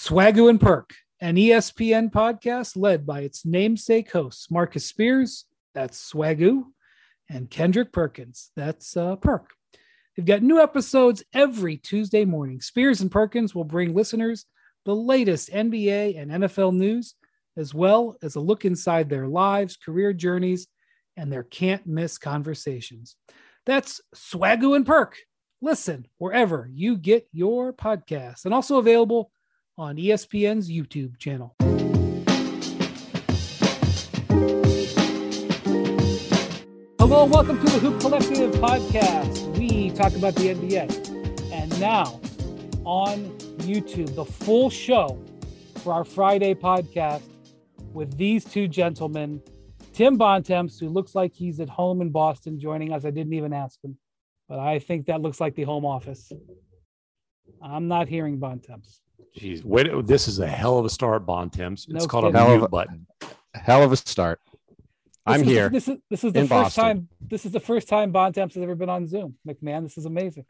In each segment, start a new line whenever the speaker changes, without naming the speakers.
Swagoo and Perk, an ESPN podcast led by its namesake hosts, Marcus Spears, that's Swagoo, and Kendrick Perkins, that's Perk. They've got new episodes every Tuesday morning. Spears and Perkins will bring listeners the latest NBA and NFL news, as well as a look inside their lives, career journeys, and their can't-miss conversations. That's Swagoo and Perk. Listen wherever you get your podcasts, and also available on ESPN's YouTube channel. Hello, welcome to the Hoop Collective podcast. We talk about the NBA. And now on YouTube, the full show for our Friday podcast with these two gentlemen, Tim Bontemps, who looks like he's at home in Boston joining us. I didn't even ask him, but I think that looks like the home office. I'm not hearing Bontemps.
Jeez, wait! This is a hell of a start, Bontemps. It's called
kidding.
a mute button.
Hell of a start. I'm here.
This is the first time. This is the first time Bontemps has ever been on Zoom. McMahon, this is amazing.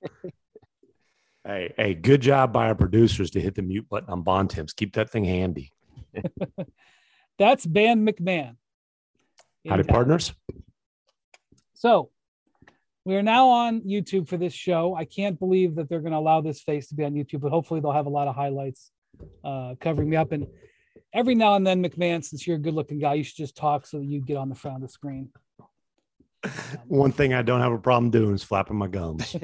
Hey, good job by our producers to hit the mute button on Bontemps. Keep that thing handy.
That's Ban McMahon.
Howdy, partners.
So we are now on YouTube for this show. I can't believe that they're going to allow this face to be on YouTube, but hopefully they'll have a lot of highlights covering me up. And every now and then, McMahon, since you're a good-looking guy, you should just talk so that you get on the front of the screen.
One thing I don't have a problem doing is flapping my gums.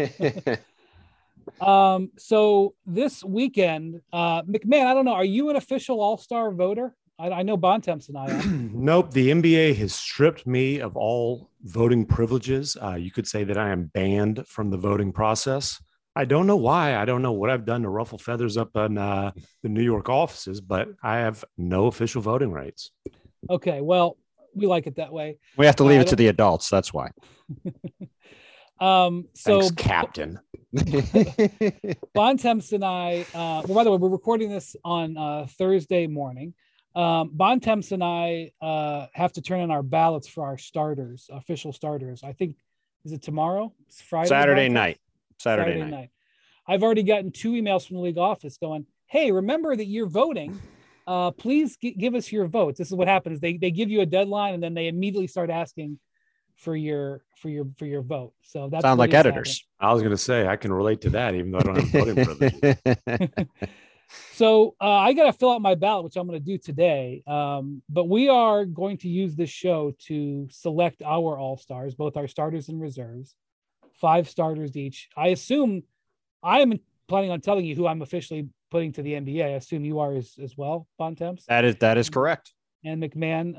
So this weekend, McMahon, I don't know, are you an official All-Star voter? I know Bontemps and I am.
Nope. The NBA has stripped me of all voting privileges. You could say that I am banned from the voting process. I don't know why. I don't know what I've done to ruffle feathers up in the New York offices, but I have no official voting rights.
Okay. Well, we like it that way.
We have to leave it to the adults. That's why.
Thanks, Captain.
Bontemps and I, well, by the way, we're recording this on Thursday morning. Bontemps and I have to turn in our ballots for our starters, official starters. I think, is it tomorrow? It's Friday.
Saturday night. Saturday night.
I've already gotten 2 emails from the league office going, hey, remember that you're voting. Please give us your votes. This is what happens. They give you a deadline and then they immediately start asking for your vote. So that's
sound like editors.
I was going to say, I can relate to that, even though I don't have voting privilege.
So I got to fill out my ballot, which I'm going to do today. But we are going to use this show to select our all-stars, both our starters and reserves, 5 starters each. I assume I am planning on telling you who I'm officially putting to the NBA. I assume you are as well, Bontemps.
That is correct.
And McMahon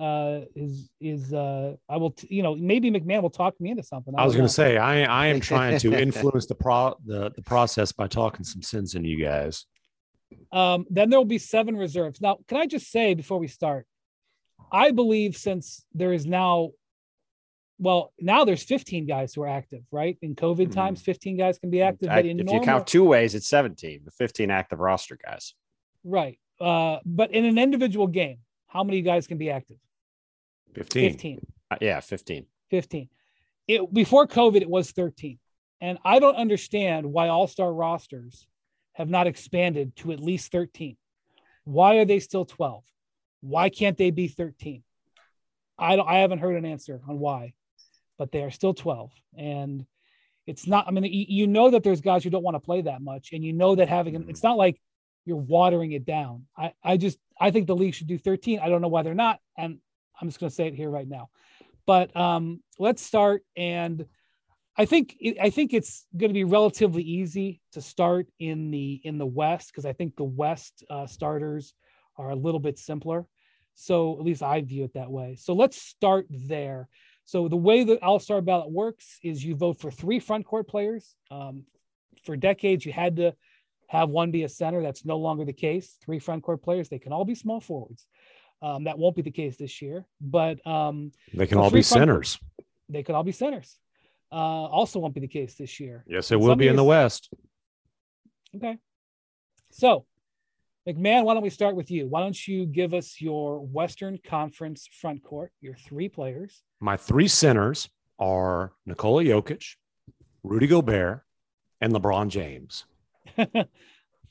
I will, maybe McMahon will talk me into something.
I was going to say, I am trying to influence the process by talking some sense into you guys.
Then there will be 7 reserves. Now, can I just say before we start, I believe since there is now there's 15 guys who are active, right? In COVID times, 15 guys can be active. But
if you count 2 ways, it's 17, the 15 active roster guys.
Right. But in an individual game, how many guys can be active?
15.
15.
Yeah, 15.
15. Before COVID, it was 13. And I don't understand why all-star rosters have not expanded to at least 13. Why are they still 12? Why can't they be 13? I haven't heard an answer on why, but they are still 12. And it's not, I mean, you know that there's guys who don't want to play that much. And you know that it's not like you're watering it down. I think the league should do 13. I don't know why they're not. And I'm just going to say it here right now, but let's start. And I think it's going to be relatively easy to start in the West, because I think the West starters are a little bit simpler. So at least I view it that way. So let's start there. So the way the All-Star ballot works is you vote for 3 front court players. For decades, you had to have one be a center. That's no longer the case. 3 front court players. They can all be small forwards. That won't be the case this year. But
they can all be centers.
They could all be centers. Also won't be the case this year.
Yes, it will be in the West.
Okay. So, McMahon, why don't we start with you? Why don't you give us your Western Conference front court, your 3 players?
My 3 centers are Nikola Jokic, Rudy Gobert, and LeBron James.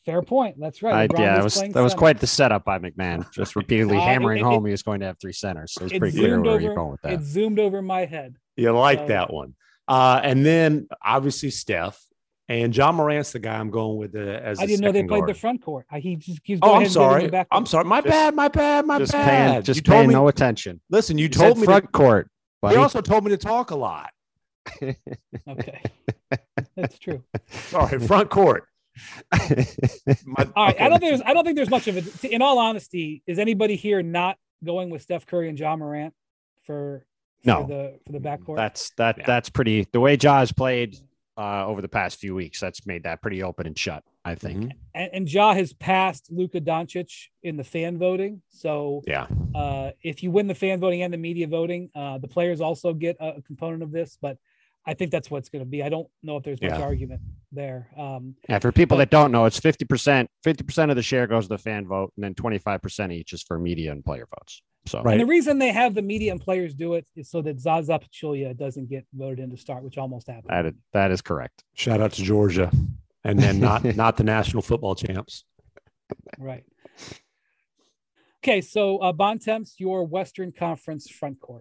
Fair point. That's right. LeBron
Yeah,
is playing
that was
center.
quite the setup by McMahon, just repeatedly hammering
it-
home he was going to have three centers. So it's
It
pretty clear
zoomed
where you're
over.
going with that.
It zoomed over my head.
You like
So-
that one. And then obviously Steph and John Morant's the guy I'm going with as
I didn't know they
second
played
guard.
the front court. He just keeps.
Oh,
going
I'm
ahead and
sorry.
the back
I'm
court.
sorry. My bad.
Just
bad.
Paying,
you told me,
no attention.
Listen, you
You
told
said
me
front court.
You
Buddy.
also told me to talk a lot.
Okay, that's true.
Sorry, front court.
All right,
Okay.
I don't think there's much of it. In all honesty, is anybody here not going with Steph Curry and John Morant for
No.
the backcourt?
That's pretty. The way Ja's played over the past few weeks, that's made that pretty open and shut, I think.
Mhm.
And Ja has passed Luka Doncic in the fan voting. So
Yeah.
if you win the fan voting and the media voting, the players also get a component of this. But I think that's what it's going to be. I don't know if there's much
Yeah.
argument there.
Yeah, for people that don't know, it's 50%. 50% of the share goes to the fan vote, and then 25% each is for media and player votes. So
Right.
And the reason they have the media and players do it is so that Zaza Pachulia doesn't get voted in to start, which almost happened.
that is correct.
Shout out to Georgia, and then not the national football champs.
Right. Okay, so Bontemps, your Western Conference front court.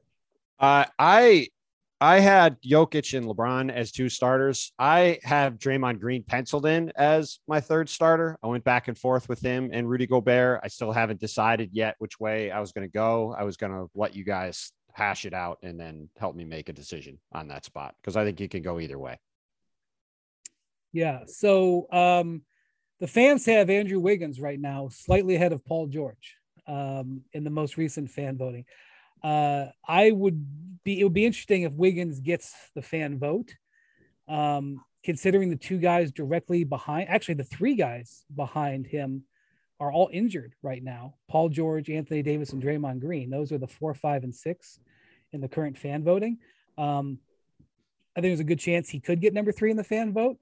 I had Jokic and LeBron as two starters. I have Draymond Green penciled in as my third starter. I went back and forth with him and Rudy Gobert. I still haven't decided yet which way I was going to go. I was going to let you guys hash it out and then help me make a decision on that spot because I think you can go either way.
Yeah. So the fans have Andrew Wiggins right now, slightly ahead of Paul George in the most recent fan voting. It would be interesting if Wiggins gets the fan vote, considering the two guys directly behind, actually the three guys behind him are all injured right now. Paul George, Anthony Davis, and Draymond Green. Those are the 4, 5, and 6 in the current fan voting. I think there's a good chance he could get number 3 in the fan vote.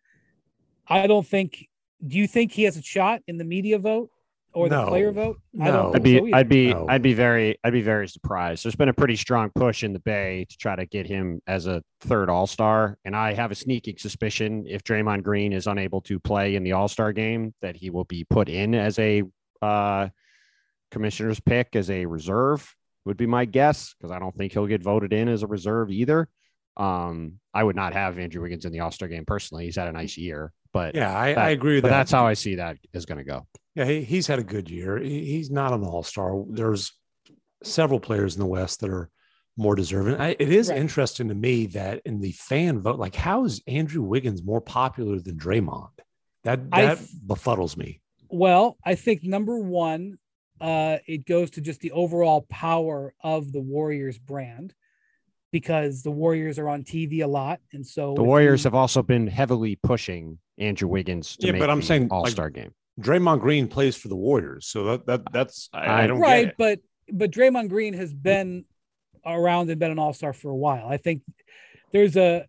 Do you think he has a shot in the media vote? Or the player vote? I don't think so either.
I'd be very surprised. There's been a pretty strong push in the Bay to try to get him as a third All-Star, and I have a sneaking suspicion if Draymond Green is unable to play in the All-Star game, that he will be put in as a commissioner's pick as a reserve. Would be my guess because I don't think he'll get voted in as a reserve either. I would not have Andrew Wiggins in the All-Star game personally. He's had a nice year, but
yeah, I agree with that.
But that's how I see that is going to go.
Yeah, he's had a good year. He's not an all-star. There's several players in the West that are more deserving. It is interesting to me that in the fan vote, like how is Andrew Wiggins more popular than Draymond? That befuddles me.
Well, I think number one, it goes to just the overall power of the Warriors brand because the Warriors are on TV a lot. And so
the Warriors have also been heavily pushing Andrew Wiggins to make
but I'm
the
saying
All-Star game.
Draymond Green plays for the Warriors, so that's I don't
right,
get it.
but Draymond Green has been around and been an All-Star for a while. I think there's a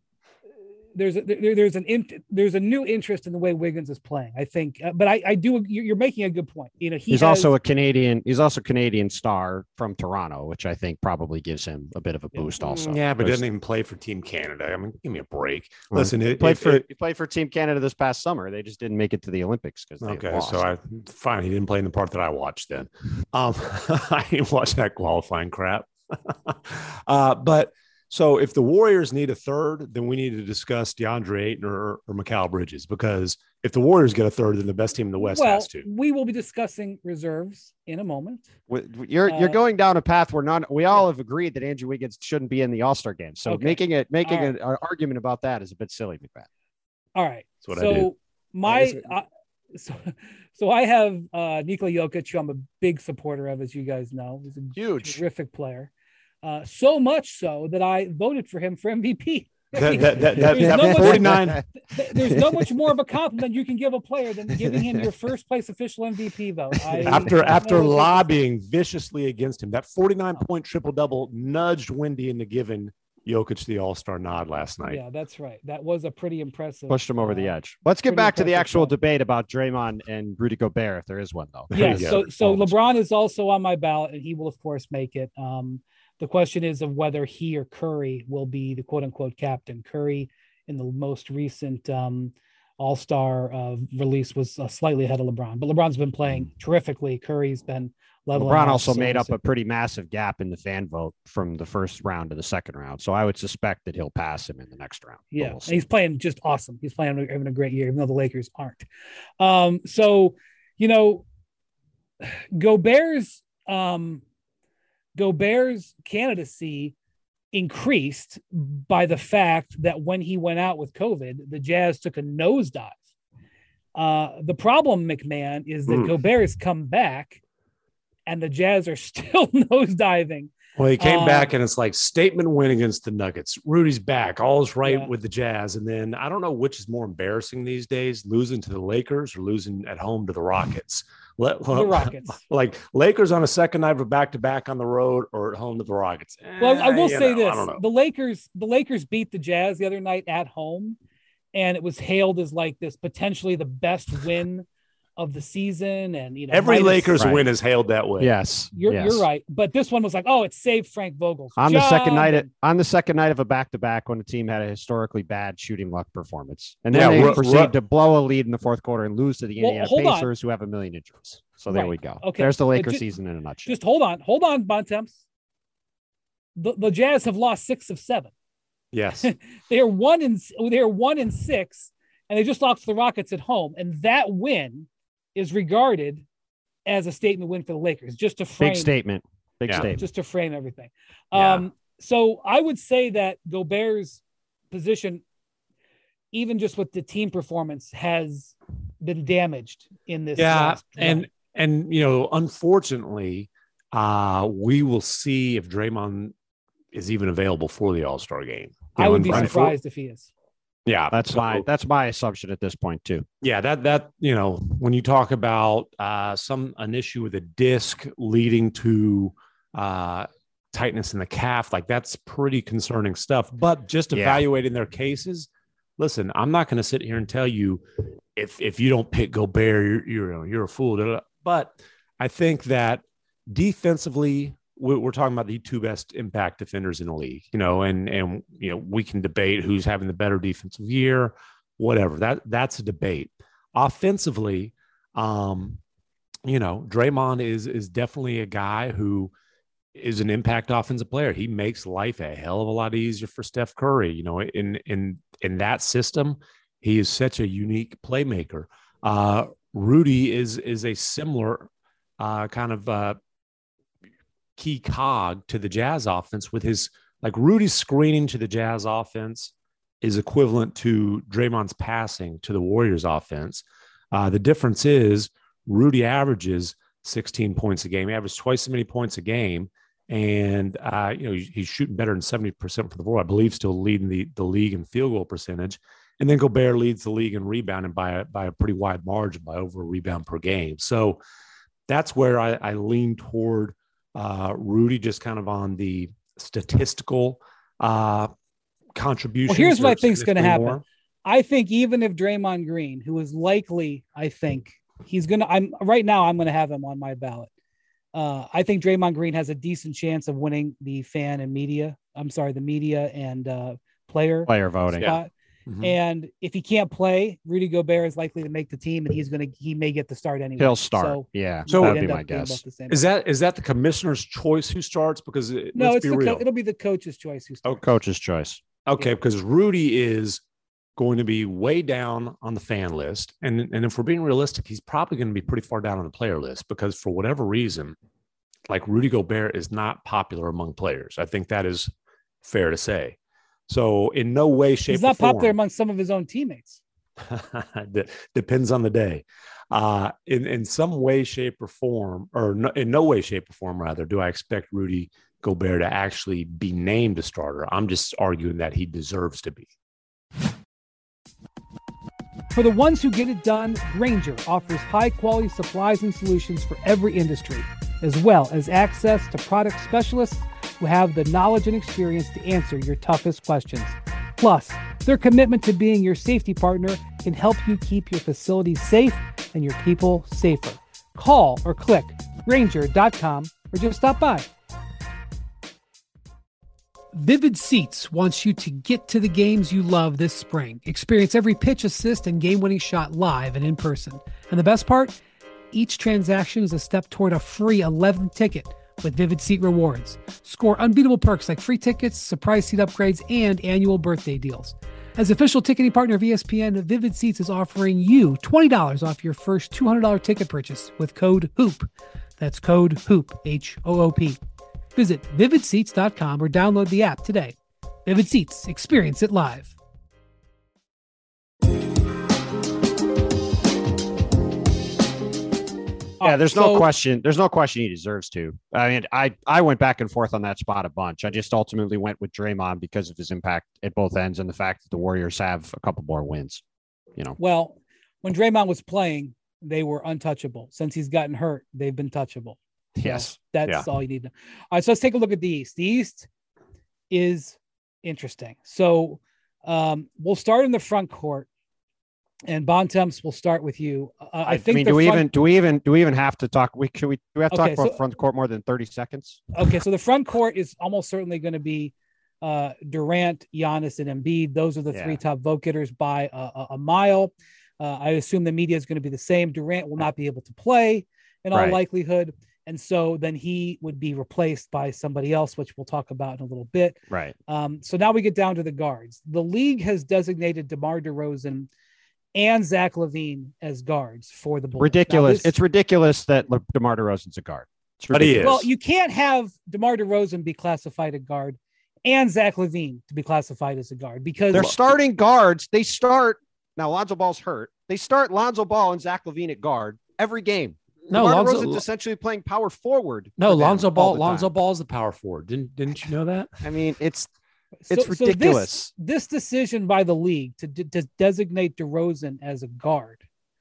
new interest in the way Wiggins is playing. I think, but I do. You're making a good point. You know, he's also a
Canadian star from Toronto, which I think probably gives him a bit of a boost. Also,
yeah, but doesn't even play for Team Canada. I mean, give me a break.
Well,
Listen,
he played for Team Canada this past summer. They just didn't make it to the Olympics because lost.
So fine. He didn't play in the part that I watched. Then, I didn't watch that qualifying crap. But. So if the Warriors need a third, then we need to discuss DeAndre Ayton or Mikal Bridges, because if the Warriors get a third, then the best team in the West has to.
We will be discussing reserves in a moment.
You're going down a path where we all have agreed that Andrew Wiggins shouldn't be in the All-Star game. So making an argument about that is a bit silly, McMahon.
All right.
That's what I do.
So I have Nikola Jokic, who I'm a big supporter of, as you guys know. He's a terrific player. So much so that I voted for him for MVP.
That 49.
There's no much more of a compliment you can give a player than giving him your first place official MVP vote.
After lobbying viciously against him, that 49-point triple-double nudged Wendy into giving Jokic the All-Star nod last night.
Yeah, that's right. That was a pretty impressive.
Pushed him over the edge. Let's get back to the actual debate about Draymond and Rudy Gobert, if there is one, though.
Yeah, so LeBron is also on my ballot, and he will, of course, make it. The question is of whether he or Curry will be the quote unquote captain. Curry in the most recent All-Star release was slightly ahead of LeBron, but LeBron's been playing terrifically. Curry's been leveling.
LeBron
off,
also
so
made up a pretty massive gap in the fan vote from the first round to the second round. So I would suspect that he'll pass him in the next round.
Yeah, and he's playing just awesome. He's playing having a great year, even though the Lakers aren't. So, you know, Gobert's candidacy increased by the fact that when he went out with COVID, the Jazz took a nosedive. The problem, McMahon, is that Gobert has come back and the Jazz are still nosediving.
Well, he came back and it's like statement win against the Nuggets. Rudy's back. All's right with the Jazz. And then I don't know which is more embarrassing these days, losing to the Lakers or losing at home to the Rockets.
The Rockets.
Like Lakers on a second night of a back-to-back on the road or at home to the Rockets.
Well, I will say this. The Lakers beat the Jazz the other night at home, and it was hailed as like this potentially the best win of the season. And you know,
every Lakers win is hailed that way.
Yes.
You're right. But this one was like, oh, it saved Frank Vogel's
on
job.
the second night of a back-to-back when the team had a historically bad shooting luck performance. And then they proceeded to blow a lead in the fourth quarter and lose to the Indiana Pacers, who have a million injuries. So there we go.
Okay.
There's the Lakers season in a nutshell.
Just hold on, Bontemps. The Jazz have lost 6 of 7.
Yes.
They are 1-6, and they just lost to the Rockets at home. And that win is regarded as a statement win for the Lakers, just to frame
big statement,
just to frame everything. So I would say that Gobert's position, even just with the team performance, has been damaged in this.
And you know, unfortunately, we will see if Draymond is even available for the All-Star game.
I would be surprised if he is.
Yeah,
that's my assumption at this point too.
Yeah, that you know, when you talk about an issue with a disc leading to tightness in the calf, like that's pretty concerning stuff. But just evaluating their cases, listen, I'm not going to sit here and tell you if you don't pick Gobert, you're a fool. But I think that defensively, we're talking about the 2 best impact defenders in the league, you know, and you know, we can debate who's having the better defensive year, whatever. That's a debate. Offensively, you know, Draymond is definitely a guy who is an impact offensive player. He makes life a hell of a lot easier for Steph Curry. You know, in that system, he is such a unique playmaker. Rudy is a similar kind of key cog to the Jazz offense with his, like, Rudy's screening to the Jazz offense is equivalent to Draymond's passing to the Warriors offense. The difference is Rudy averages 16 points a game. He averages twice as many points a game. And, you know, he's shooting better than 70% from the floor. I believe still leading the league in field goal percentage. And then Gobert leads the league in rebounding by a pretty wide margin, by over a rebound per game. So that's where I lean toward Rudy, just kind of on the statistical contribution.
Well, here's what I think is going to happen. I think even if Draymond Green, who is likely, I think he's going to, I'm going to have him on my ballot. I think Draymond Green has a decent chance of winning the media and player voting spot. Mm-hmm. And if he can't play, Rudy Gobert is likely to make the team, and he may get the start anyway.
He'll start. So
that'd be my guess. Is that the commissioner's choice who starts? Because
it'll be the coach's choice who starts.
Coach's choice.
Okay, because Rudy is going to be way down on the fan list, and if we're being realistic, he's probably going to be pretty far down on the player list because for whatever reason, like, Rudy Gobert is not popular among players. I think that is fair to say. So in no way, shape,
he's not
or form,
popular among some of his own teammates.
Depends on the day. In some way, shape, or form, in no way, shape, or form, rather, do I expect Rudy Gobert to actually be named a starter. I'm just arguing that he deserves to be.
For the ones who get it done, Grainger offers high-quality supplies and solutions for every industry, as well as access to product specialists who have the knowledge and experience to answer your toughest questions. Plus, their commitment to being your safety partner can help you keep your facilities safe and your people safer. Call or click Grainger.com or just stop by.
Vivid Seats wants you to get to the games you love this spring. Experience every pitch, assist, and game-winning shot live and in person. And the best part? Each transaction is a step toward a free 11th ticket with Vivid Seat rewards. Score unbeatable perks like free tickets, surprise seat upgrades, and annual birthday deals. As official ticketing partner of ESPN, Vivid Seats is offering you $20 off your first $200 ticket purchase with code HOOP. That's code HOOP, H-O-O-P. Visit vividseats.com or download the app today. Vivid Seats, experience it live.
Yeah, there's no question. There's no question he deserves to. I mean, I went back and forth on that spot a bunch. I just ultimately went with Draymond because of his impact at both ends and the fact that the Warriors have a couple more wins.
Well, when Draymond was playing, they were untouchable. Since he's gotten hurt, they've been touchable. So
yes,
that's all you need to know. All right, so let's take a look at the East. The East is interesting. So we'll start in the front court. And Bontemps, we'll start with you. I think.
Do we even have to talk? Do we have to talk about front court more than 30 seconds?
Okay, so the front court is almost certainly going to be Durant, Giannis, and Embiid. Those are the three top vote getters by a mile. I assume the media is going to be the same. Durant will not be able to play in all likelihood, and so then he would be replaced by somebody else, which we'll talk about in a little bit.
Right.
So now we get down to the guards. The league has designated DeMar DeRozan and Zach LaVine as guards for the Bulls.
Ridiculous. It's ridiculous that DeMar DeRozan's a guard.
But he is.
Well, you can't have DeMar DeRozan be classified a guard and Zach LaVine to be classified as a guard because
they're starting guards. They start now. Lonzo Ball's hurt. They start Lonzo Ball and Zach LaVine at guard every game.
No,
DeMar DeRozan's essentially playing power forward.
No, Lonzo Ball is the power forward. Didn't you know that?
I mean, it's ridiculous.
So this decision by the league to designate DeRozan as a guard.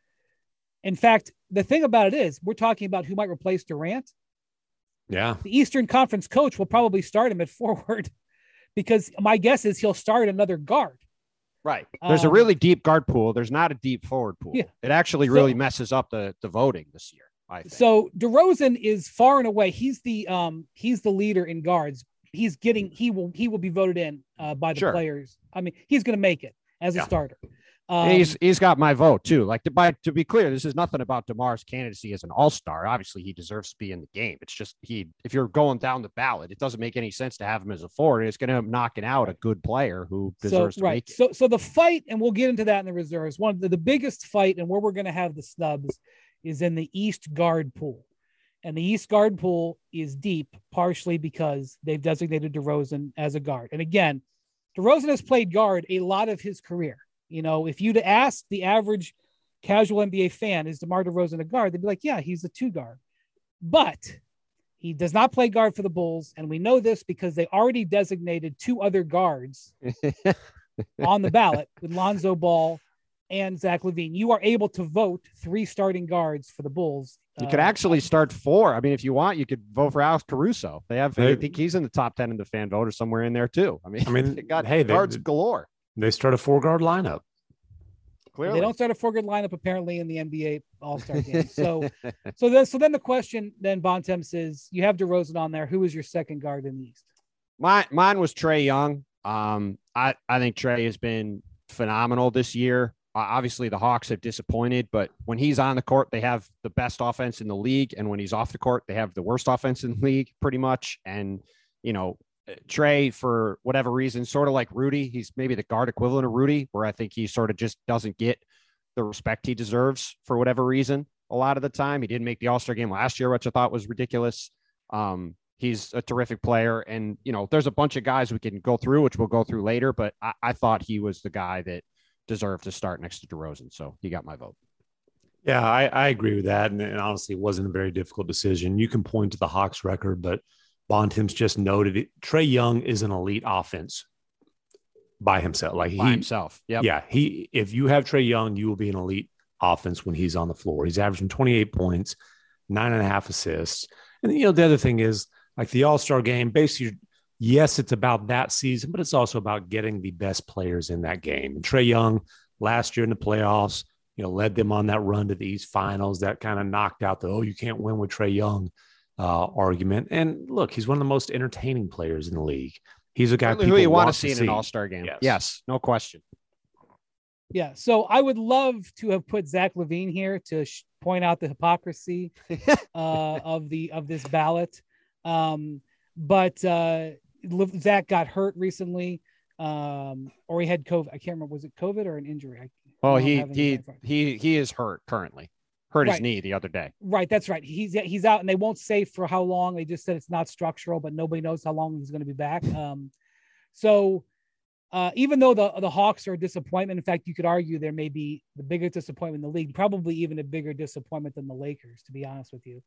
In fact, the thing about it is we're talking about who might replace Durant.
Yeah.
The Eastern Conference coach will probably start him at forward because my guess is he'll start another guard.
Right. There's a really deep guard pool. There's not a deep forward pool. Yeah. It actually really messes up the voting this year, I think.
So DeRozan is far and away. He's the leader in guards. He will be voted in by the players. I mean, he's going to make it as a starter.
He's got my vote too. Like to be clear, this is nothing about DeMar's candidacy as an all-star. Obviously, he deserves to be in the game. It's just if you're going down the ballot, it doesn't make any sense to have him as a forward. It's going to end up knocking out a good player who deserves to make it.
So the fight, and we'll get into that in the reserves. One of the biggest fight, and where we're going to have the snubs, is in the East guard pool. And the East guard pool is deep, partially because they've designated DeRozan as a guard. And again, DeRozan has played guard a lot of his career. If you'd ask the average casual NBA fan, is DeMar DeRozan a guard? They'd be like, yeah, he's a 2 guard. But he does not play guard for the Bulls. And we know this because they already designated 2 other guards on the ballot with Lonzo Ball and Zach LaVine. You are able to vote 3 starting guards for the Bulls.
You could actually start 4. I mean, if you want, you could vote for Alex Caruso. I think he's in the top 10 in the fan vote or somewhere in there too. I mean, they got guards galore.
They start a 4-guard lineup.
Clearly. They don't start a 4-guard lineup apparently in the NBA All-Star game. So then the question then Bontemps is, you have DeRozan on there. Who is your second guard in the East?
Mine was Trae Young. I think Trae has been phenomenal this year. Obviously, the Hawks have disappointed, but when he's on the court, they have the best offense in the league. And when he's off the court, they have the worst offense in the league pretty much. And, Trae, for whatever reason, sort of like Rudy, he's maybe the guard equivalent of Rudy, where I think he sort of just doesn't get the respect he deserves for whatever reason. A lot of the time, he didn't make the All-Star game last year, which I thought was ridiculous. He's a terrific player. And, there's a bunch of guys we can go through, which we'll go through later, but I thought he was the guy that deserved to start next to DeRozan. So he got my vote.
Yeah, I agree with that. And honestly, it wasn't a very difficult decision. You can point to the Hawks record, but Bontemps just noted it. Trae Young is an elite offense by himself.
By himself. Yep.
Yeah. If you have Trae Young, you will be an elite offense when he's on the floor. He's averaging 28 points, 9.5 assists. And the other thing is like the All-Star game, basically, yes, it's about that season, but it's also about getting the best players in that game. And Trae Young last year in the playoffs, led them on that run to the East Finals that kind of knocked out you can't win with Trae Young argument. And look, he's one of the most entertaining players in the league. He's a guy
Certainly
people
who you want to
want
see in an All-Star game. Yes, no question.
Yeah. So I would love to have put Zach LaVine here to point out the hypocrisy of this ballot. But Zach got hurt recently, or he had COVID. I can't remember. Was it COVID or an injury?
Well, he is hurt currently. Hurt his knee the other day.
Right. That's right. He's out, and they won't say for how long. They just said it's not structural, but nobody knows how long he's going to be back. So even though the Hawks are a disappointment, in fact, you could argue there may be the biggest disappointment in the league, probably even a bigger disappointment than the Lakers, to be honest with you.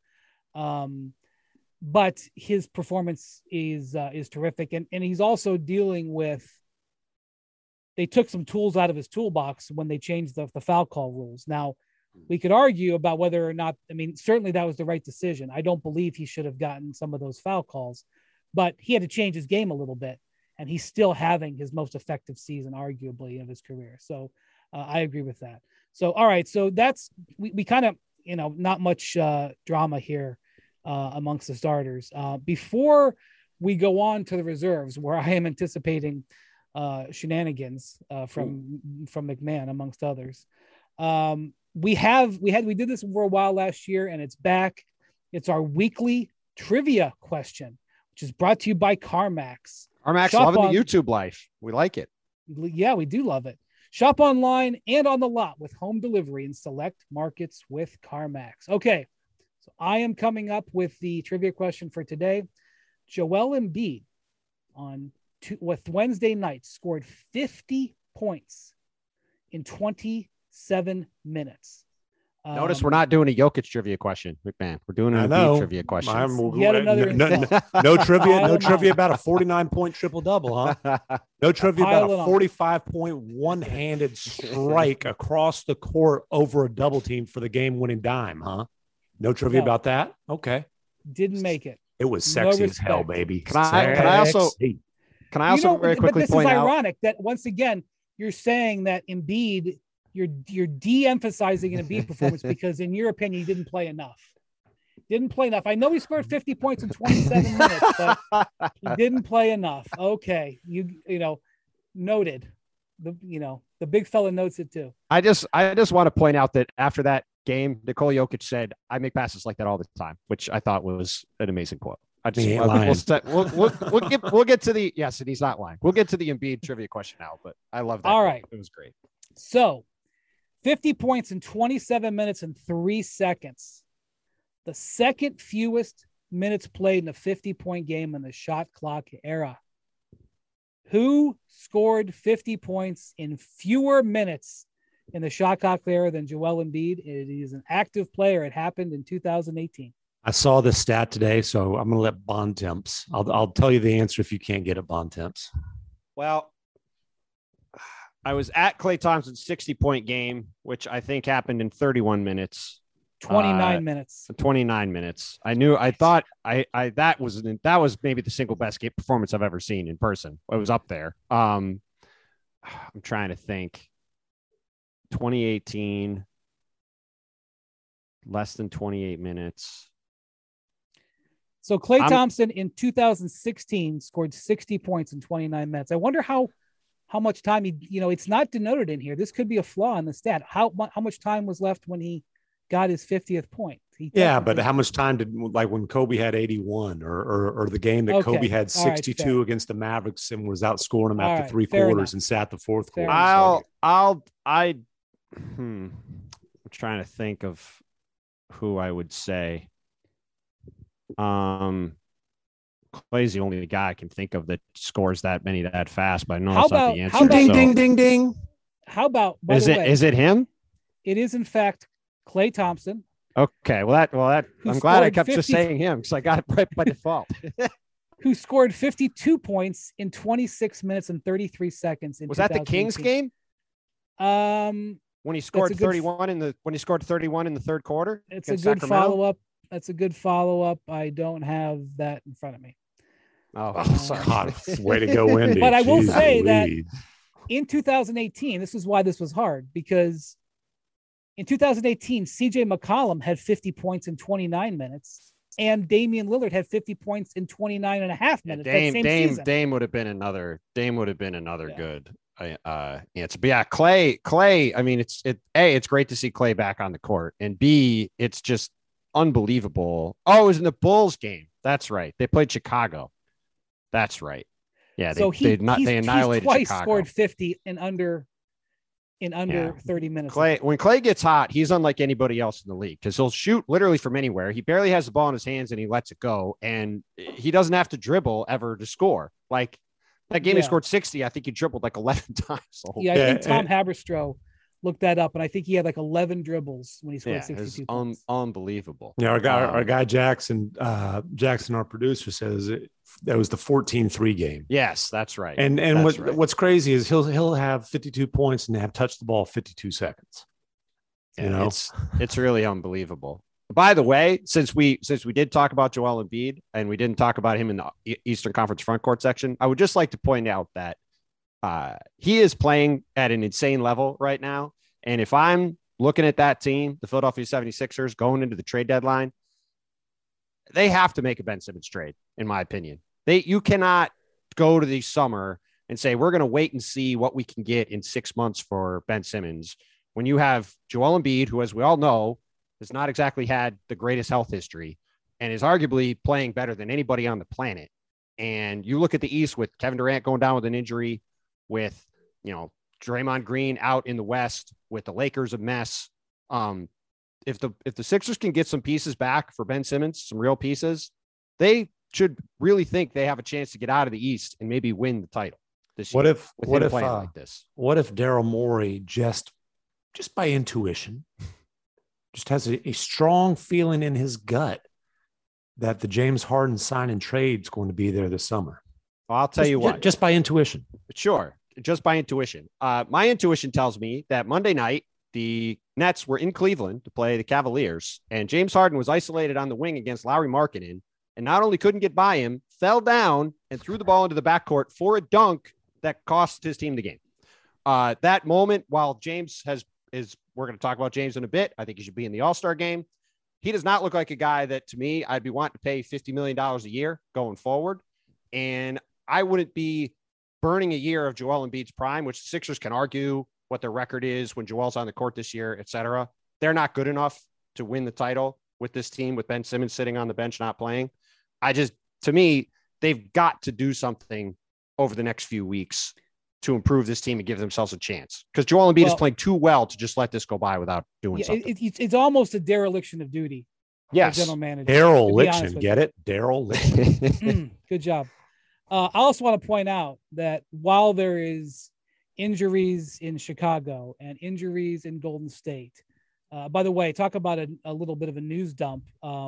But his performance is terrific. And he's also dealing with, they took some tools out of his toolbox when they changed the foul call rules. Now, we could argue about whether or not, I mean, certainly that was the right decision. I don't believe he should have gotten some of those foul calls, but he had to change his game a little bit. And he's still having his most effective season, arguably, of his career. So I agree with that. So, all right. So that's, we kind of, not much drama here amongst the starters. Before we go on to the reserves, where I am anticipating shenanigans from McMahon, amongst others. We did this for a while last year, and it's back. It's our weekly trivia question, which is brought to you by CarMax.
CarMax, loving the YouTube life. We like it.
Yeah, we do love it. Shop online and on the lot with home delivery in select markets with CarMax. Okay, so I am coming up with the trivia question for today. Joel Embiid with Wednesday night scored 50 points in 27 minutes.
Notice we're not doing a Jokic trivia question, McMahon. We're doing an Embiid trivia question.
Yet another
no trivia about a 49-point triple-double, huh? No trivia about a 45-point one-handed strike across the court over a double team for the game-winning dime, huh? No trivia about that? Okay.
Didn't make it.
It was sexy as hell, baby.
Can I also very quickly point out?
This is ironic that once again you're saying that Embiid, you're de-emphasizing an Embiid performance because in your opinion he didn't play enough. I know he scored 50 points in 27 minutes, but he didn't play enough. Okay, noted. The big fella notes it too.
I just want to point out that after that game, Nikola Jokic said, "I make passes like that all the time," which I thought was an amazing quote. We'll get to the yes, and he's not lying. We'll get to the Embiid trivia question now, but I love that.
All right,
it was great.
So, 50 points in 27 minutes and 3 seconds. The second fewest minutes played in a 50-point game in the shot clock era. Who scored 50 points in fewer minutes in the shot clock era than Joel Embiid? It is an active player. It happened in 2018.
I saw this stat today, so I'm going to let Bontemps. I'll tell you the answer if you can't get it, Bontemps.
Well, I was at Klay Thompson's 60-point game, which I think happened in 31 minutes.
29 minutes.
29 minutes. I thought that was maybe the single best game performance I've ever seen in person. It was up there. I'm trying to think. 2018, less than 28 minutes.
So Klay Thompson in 2016 scored 60 points in 29 minutes. I wonder how much time it's not denoted in here. This could be a flaw in the stat. How much time was left when he got his 50th point?
But how much time did, like when Kobe had 81 or the game that Kobe had 62 against the Mavericks and was outscoring them after three quarters and sat the fourth quarter?
I'm trying to think of who I would say. Clay's the only guy I can think of that scores that many that fast, but I know that's not the answer.
Ding.
How about,
is it him?
It is in fact Klay Thompson.
Okay. Well, I'm glad I kept just saying him because I got it right by default.
Who scored 52 points in 26 minutes and 33 seconds.
Was that the Kings game? When he scored 31 in the third quarter?
It's a good follow-up. That's a good follow-up. I don't have that in front of me.
God, way to go, Wendy.
But I will say that in 2018, this is why this was hard, because in 2018, CJ McCollum had 50 points in 29 minutes, and Damian Lillard had 50 points in 29 and a half minutes.
Dame would have been another good answer. But yeah, Clay. I mean, it's great to see Clay back on the court, and B, it's just unbelievable. Oh, it was in the Bulls game. That's right. They played Chicago. That's right. Yeah.
So they annihilated
twice
Chicago. Scored 50 in under 30 minutes.
When Clay gets hot, he's unlike anybody else in the league because he'll shoot literally from anywhere. He barely has the ball in his hands and he lets it go. And he doesn't have to dribble ever to score. Like that game, he scored 60. I think he dribbled like 11 times.
I think Tom Haberstroh looked that up, and I think he had like 11 dribbles when he scored 62 points.
Unbelievable.
Yeah, our guy Jackson, our producer, says that was the 14-3 game.
Yes, that's right.
And what's crazy is he'll have 52 points and have touched the ball 52 seconds.
It's really unbelievable. By the way, since we did talk about Joel Embiid and we didn't talk about him in the Eastern Conference front court section, I would just like to point out that he is playing at an insane level right now. And if I'm looking at that team, the Philadelphia 76ers going into the trade deadline, they have to make a Ben Simmons trade, in my opinion. You cannot go to the summer and say, we're going to wait and see what we can get in 6 months for Ben Simmons when you have Joel Embiid, who, as we all know, has not exactly had the greatest health history and is arguably playing better than anybody on the planet. And you look at the East with Kevin Durant going down with an injury, with, Draymond Green out in the West, with the Lakers a mess. If the Sixers can get some pieces back for Ben Simmons, some real pieces, they should really think they have a chance to get out of the East and maybe win the title this year. What if
Daryl Morey just by intuition just has a strong feeling in his gut that the James Harden sign and trade is going to be there this summer?
Well, I'll tell you what.
Just by intuition.
Sure. Just by intuition. My intuition tells me that Monday night, the Nets were in Cleveland to play the Cavaliers, and James Harden was isolated on the wing against Lauri Markkanen, and not only couldn't get by him, fell down and threw the ball into the backcourt for a dunk that cost his team the game. That moment, while James we're going to talk about James in a bit. I think he should be in the All-Star game. He does not look like a guy that, to me, I'd be wanting to pay $50 million a year going forward. And I wouldn't be burning a year of Joel Embiid's prime, which the Sixers can argue what their record is when Joel's on the court this year, et cetera. They're not good enough to win the title with this team, with Ben Simmons sitting on the bench, not playing. To me, they've got to do something over the next few weeks to improve this team and give themselves a chance. Because Joel Embiid is playing too well to just let this go by without doing something.
It's almost a dereliction of duty.
Yes.
General manager.
Dereliction. Get it? Dereliction.
Good job. I also want to point out that while there is injuries in Chicago and injuries in Golden State, by the way, talk about a little bit of a news dump.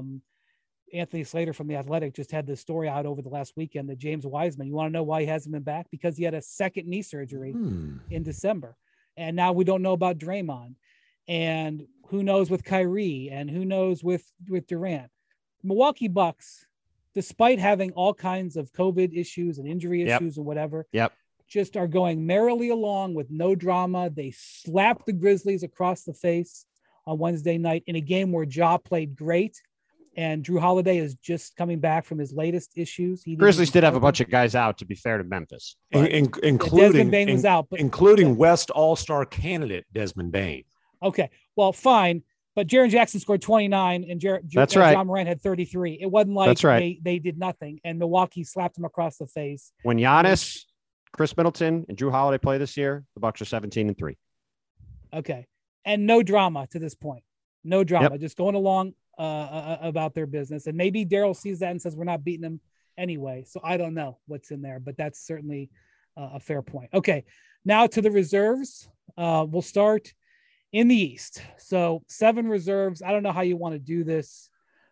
Anthony Slater from The Athletic just had this story out over the last weekend that James Wiseman, you want to know why he hasn't been back? Because he had a second knee surgery in December. And now we don't know about Draymond. And who knows with Kyrie, and who knows with Durant. Milwaukee Bucks, despite having all kinds of COVID issues and injury issues and whatever, just are going merrily along with no drama. They slapped the Grizzlies across the face on Wednesday night in a game where Ja played great. And Drew Holiday is just coming back from his latest issues.
Grizzlies did have a bunch of guys out, to be fair to Memphis,
including
Desmond Bane was out,
including West All-Star candidate Desmond Bane.
Okay, well, fine, but Jaren Jackson scored 29, and
that's right.
John Morant had 33. It wasn't like they did nothing, and Milwaukee slapped him across the face.
When Giannis, Chris Middleton, and Drew Holiday play this year, the Bucks are 17-3.
Okay, and no drama to this point. No drama, just going along about their business. And maybe Daryl sees that and says, we're not beating them anyway. So I don't know what's in there, but that's certainly a fair point. Okay. Now to the reserves. We'll start in the East. So 7 reserves. I don't know how you want to do this.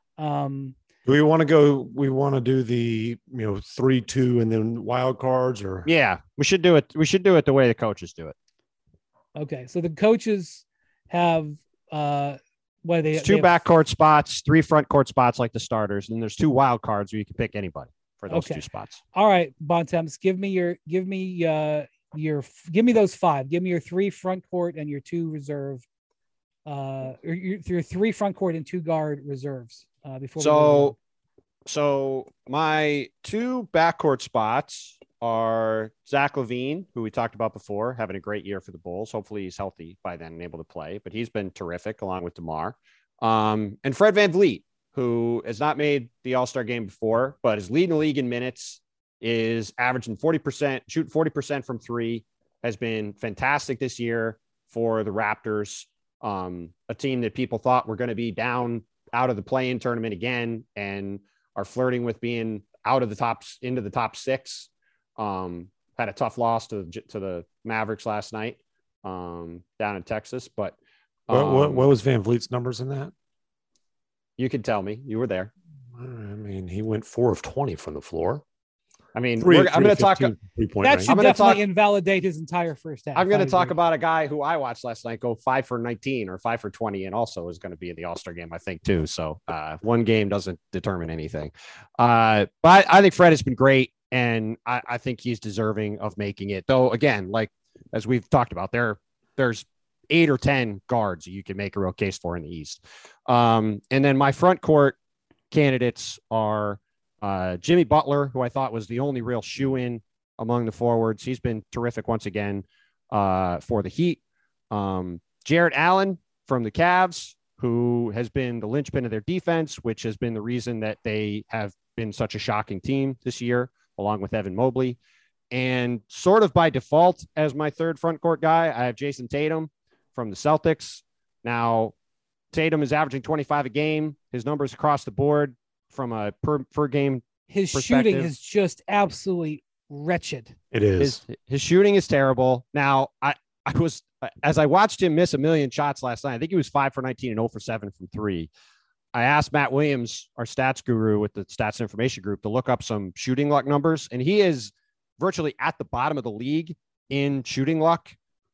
Do we want to do the 3-2 and then wild cards, or?
Yeah, we should do it. We should do it the way the coaches do it.
Okay. So the coaches have,
there's 2 backcourt spots, 3 front court spots like the starters, and there's 2 wild cards where you can pick anybody for those 2 spots.
All right, Bontemps, give me those 5. Give me your 3 front court and your 2 reserve, or your 3 front court and 2 guard reserves.
So my two backcourt spots are Zach LaVine, who we talked about before, having a great year for the Bulls. Hopefully he's healthy by then and able to play, but he's been terrific along with DeMar. And Fred VanVleet, who has not made the All-Star game before, but is leading the league in minutes, is averaging 40%, shooting 40% from three, has been fantastic this year for the Raptors, a team that people thought were going to be down out of the play-in tournament again and are flirting with being out of the tops into the top six. Had a tough loss to the Mavericks last night down in Texas. But
what was Van Vliet's numbers in that?
You can tell me. You were there.
I mean, he went 4 of 20 from the floor.
I mean, I'm going to talk.
That should definitely invalidate his entire first half.
I'm going to talk about a guy who I watched last night go 5 for 19 or 5 for 20, and also is going to be in the All-Star game, I think, too. So one game doesn't determine anything. But I think Fred has been great, and I think he's deserving of making it. Though, again, like as we've talked about, there's 8 or 10 guards you can make a real case for in the East. And then my front court candidates are Jimmy Butler, who I thought was the only real shoe-in among the forwards. He's been terrific once again for the Heat. Jarrett Allen from the Cavs, who has been the linchpin of their defense, which has been the reason that they have been such a shocking team this year, along with Evan Mobley. And sort of by default, as my third front court guy, I have Jason Tatum from the Celtics. Now, Tatum is averaging 25 a game. His numbers across the board from a per game.
His shooting is just absolutely wretched.
It is.
His shooting is terrible. Now, I was, as I watched him miss a million shots last night, I think he was 5 for 19 and 0 for 7 from three. I asked Matt Williams, our stats guru with the Stats Information Group, to look up some shooting luck numbers, and he is virtually at the bottom of the league in shooting luck.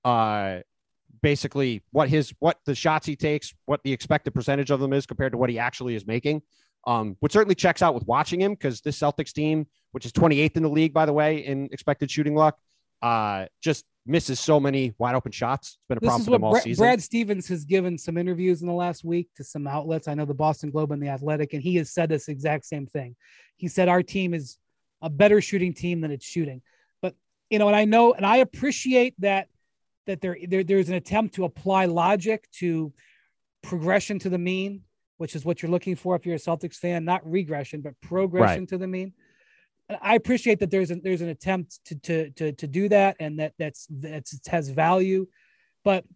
Basically what the shots he takes, what the expected percentage of them is compared to what he actually is making, which certainly checks out with watching him, because this Celtics team, which is 28th in the league, by the way, in expected shooting luck, just misses so many wide open shots. It's been a problem for them all season.
Brad Stevens has given some interviews in the last week to some outlets. I know the Boston Globe and the Athletic, and he has said this exact same thing. He said our team is a better shooting team than it's shooting. But, and I know, and I appreciate that there's an attempt to apply logic to progression to the mean, which is what you're looking for if you're a Celtics fan, not regression, but progression to the mean. And I appreciate that there's an attempt to do that, and that's has value. But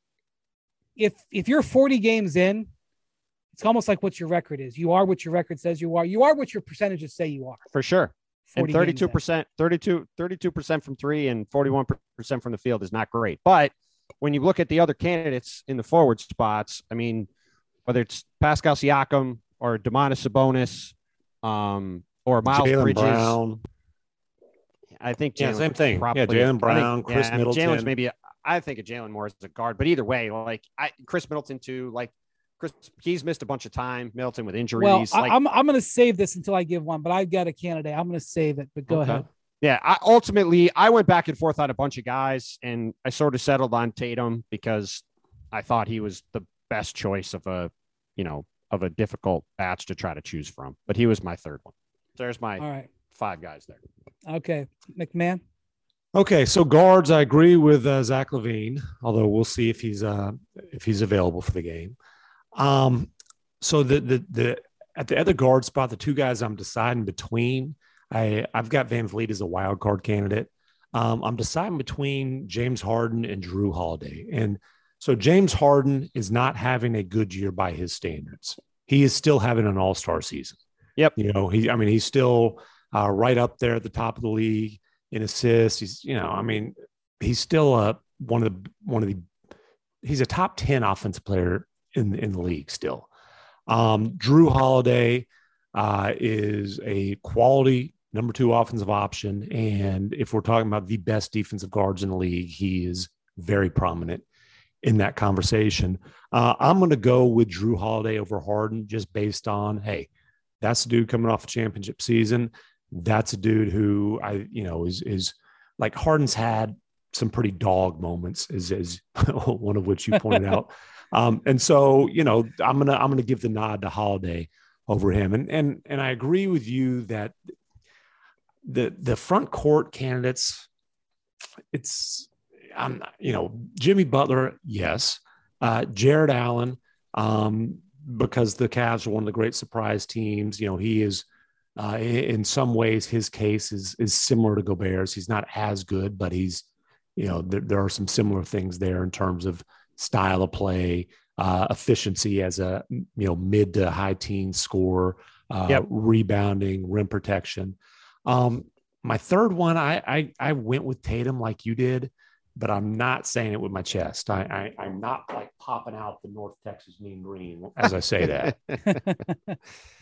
if you're 40 games in, it's almost like what your record is. You are what your record says you are. You are what your percentages say you are.
For sure. And 32% from three and 41% from the field is not great. But when you look at the other candidates in the forward spots, I mean, whether it's Pascal Siakam or Domantas Sabonis, or Miles
Jaylen
Bridges,
Brown.
I think
Jaylen, same thing.
Probably,
Jaylen Brown, Chris Middleton.
Jaylen's maybe. I think of Jaylen more as a guard, but either way, Chris Middleton too. He's missed a bunch of time. Middleton with injuries.
Well, I'm going to save this until I give one, but I've got a candidate. I'm going to save it, but go ahead.
Yeah, I went back and forth on a bunch of guys, and I sort of settled on Tatum because I thought he was the best choice of a difficult batch to try to choose from. But he was my third one. There's my 5 guys there.
Okay, McMahon.
Okay, so guards, I agree with Zach LaVine, although we'll see if he's available for the game. So the at the other guard spot, the 2 guys I'm deciding between, I've got Van Vliet as a wild card candidate. I'm deciding between James Harden and Drew Holiday. And so James Harden is not having a good year by his standards. He is still having an all-star season.
Yep.
He's still right up there at the top of the league in assists. He's still he's a top 10 offensive player in the league still. Drew Holiday is a quality number 2 offensive option. And if we're talking about the best defensive guards in the league, he is very prominent in that conversation. I'm going to go with Drew Holiday over Harden just based on, hey, that's a dude coming off a championship season. That's a dude who is like Harden's had some pretty dog moments, as one of which you pointed out. And so, I'm gonna give the nod to Holiday over him. And I agree with you that the front court candidates, Jimmy Butler, yes. Jared Allen, because the Cavs are one of the great surprise teams. He is in some ways, his case is similar to Gobert's. He's not as good, but he's, there are some similar things there in terms of style of play, efficiency as a, mid to high teen scorer, rebounding, rim protection. My third one, I went with Tatum like you did, but I'm not saying it with my chest. I'm not like popping out the North Texas Mean Green as I say that.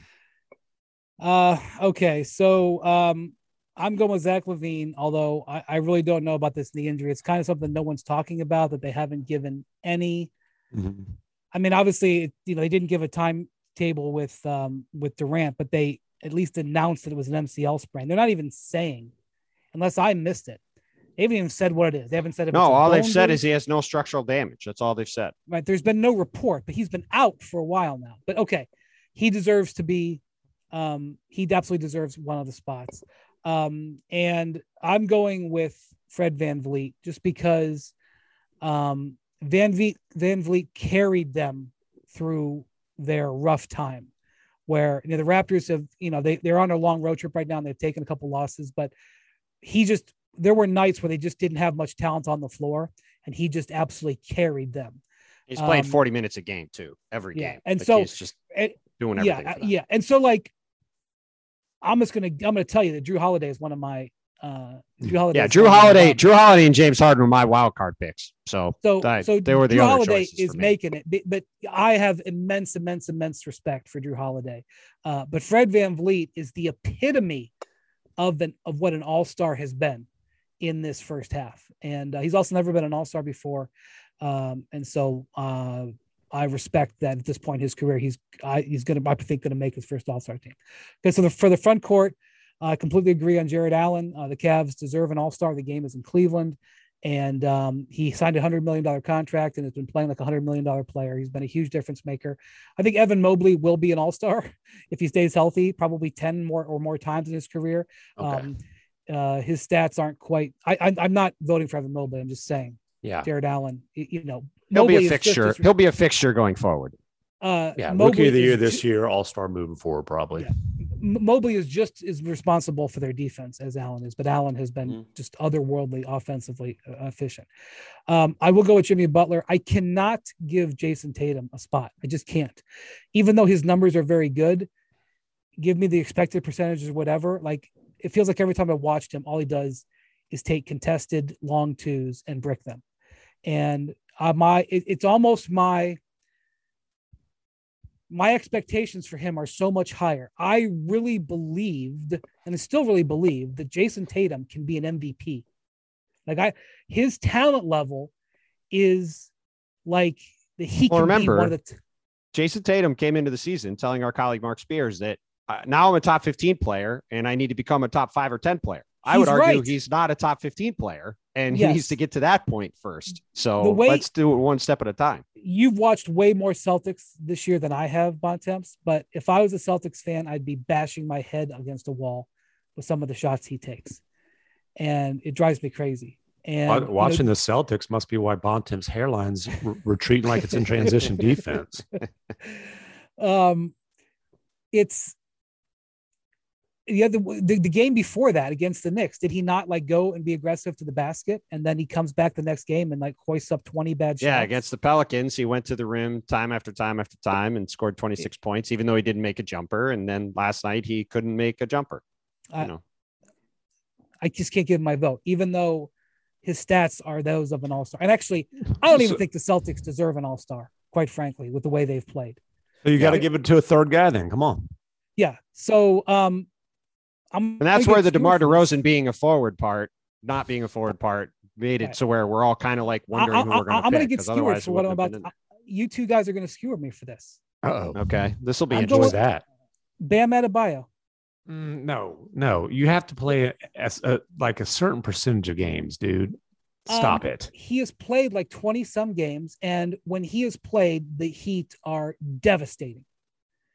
Okay. So, I'm going with Zach LaVine, although I really don't know about this knee injury. It's kind of something no one's talking about, that they haven't given any. Mm-hmm. I mean, obviously, they didn't give a timetable with Durant, but they at least announced that it was an MCL sprain. They're not even saying, unless I missed it. They haven't even said what it is. They haven't said it.
No, all they've said is he has no structural damage. That's all they've said.
Right. There's been no report, but he's been out for a while now. But okay, he deserves to be. He absolutely deserves one of the spots. And I'm going with Fred VanVleet just because VanVleet carried them through their rough time, where the Raptors have, they're on a long road trip right now and they've taken a couple losses, but there were nights where they just didn't have much talent on the floor, and he just absolutely carried them.
He's playing 40 minutes a game too, every game.
And so
he's just doing everything.
Yeah. And so I'm going to tell you that Drew Holiday is one of my Drew Holiday.
Yeah, Drew Holiday and James Harden were my wild card picks. So they were the
Drew
other
Holiday
choices
is making it, but I have immense respect for Drew Holiday. But Fred VanVleet is the epitome of what an all-star has been in this first half. And he's also never been an all-star before. And so I respect that at this point in his career, he's going to make his first all-star team. Okay. So for the front court, I completely agree on Jared Allen. The Cavs deserve an all-star. The game is in Cleveland, and he signed a $100 million contract and has been playing like a $100 million player. He's been a huge difference maker. I think Evan Mobley will be an all-star if he stays healthy, probably 10 more times in his career. Okay. His stats aren't quite, I'm not voting for Evan Mobley. I'm just saying, Jared Allen,
he'll be a fixture. He'll be a fixture going forward.
Rookie of the year this year, all-star moving forward, probably.
Yeah. Mobley is just as responsible for their defense as Allen is, but Allen has been just otherworldly offensively efficient. I will go with Jimmy Butler. I cannot give Jason Tatum a spot. I just can't. Even though his numbers are very good, give me the expected percentages or whatever. Like, it feels like every time I watched him, all he does is take contested long twos and brick them. And it's almost my expectations for him are so much higher. I really believed, and I still really believe, that Jason Tatum can be an MVP. His talent level is like that he can be one of the.
Jason Tatum came into the season telling our colleague Mark Spears that now I'm a top 15 player and I need to become a top 5 or 10 player. I would argue he's not a top 15 player, and he needs to get to that point first. So let's do it one step at a time.
You've watched way more Celtics this year than I have, Bontemps, but if I was a Celtics fan, I'd be bashing my head against a wall with some of the shots he takes. And it drives me crazy. And
watching the Celtics must be why Bontemps' hairline's retreating like it's in transition defense. The game before that against the Knicks, did he not go and be aggressive to the basket? And then he comes back the next game and hoists up 20 bad shots.
Yeah. Against the Pelicans, he went to the rim time after time after time and scored 26 points, even though he didn't make a jumper. And then last night he couldn't make a jumper. I
just can't give him my vote, even though his stats are those of an all-star. And actually, I don't even think the Celtics deserve an all-star, quite frankly, with the way they've played.
So you got to give it to a third guy then. Come on.
Yeah. So,
and that's where the DeMar DeRozan being a forward part, not being a forward part, made it so where we're all kind of wondering who we're going to pick.
I'm going to get skewered for what I'm about to. You two guys are going to skewer me for this.
Uh-oh.
Okay. This will be interesting.
That.
Bam Adebayo.
No. You have to play a certain percentage of games, dude. Stop it.
He has played 20 some games, and when he has played, the Heat are devastating.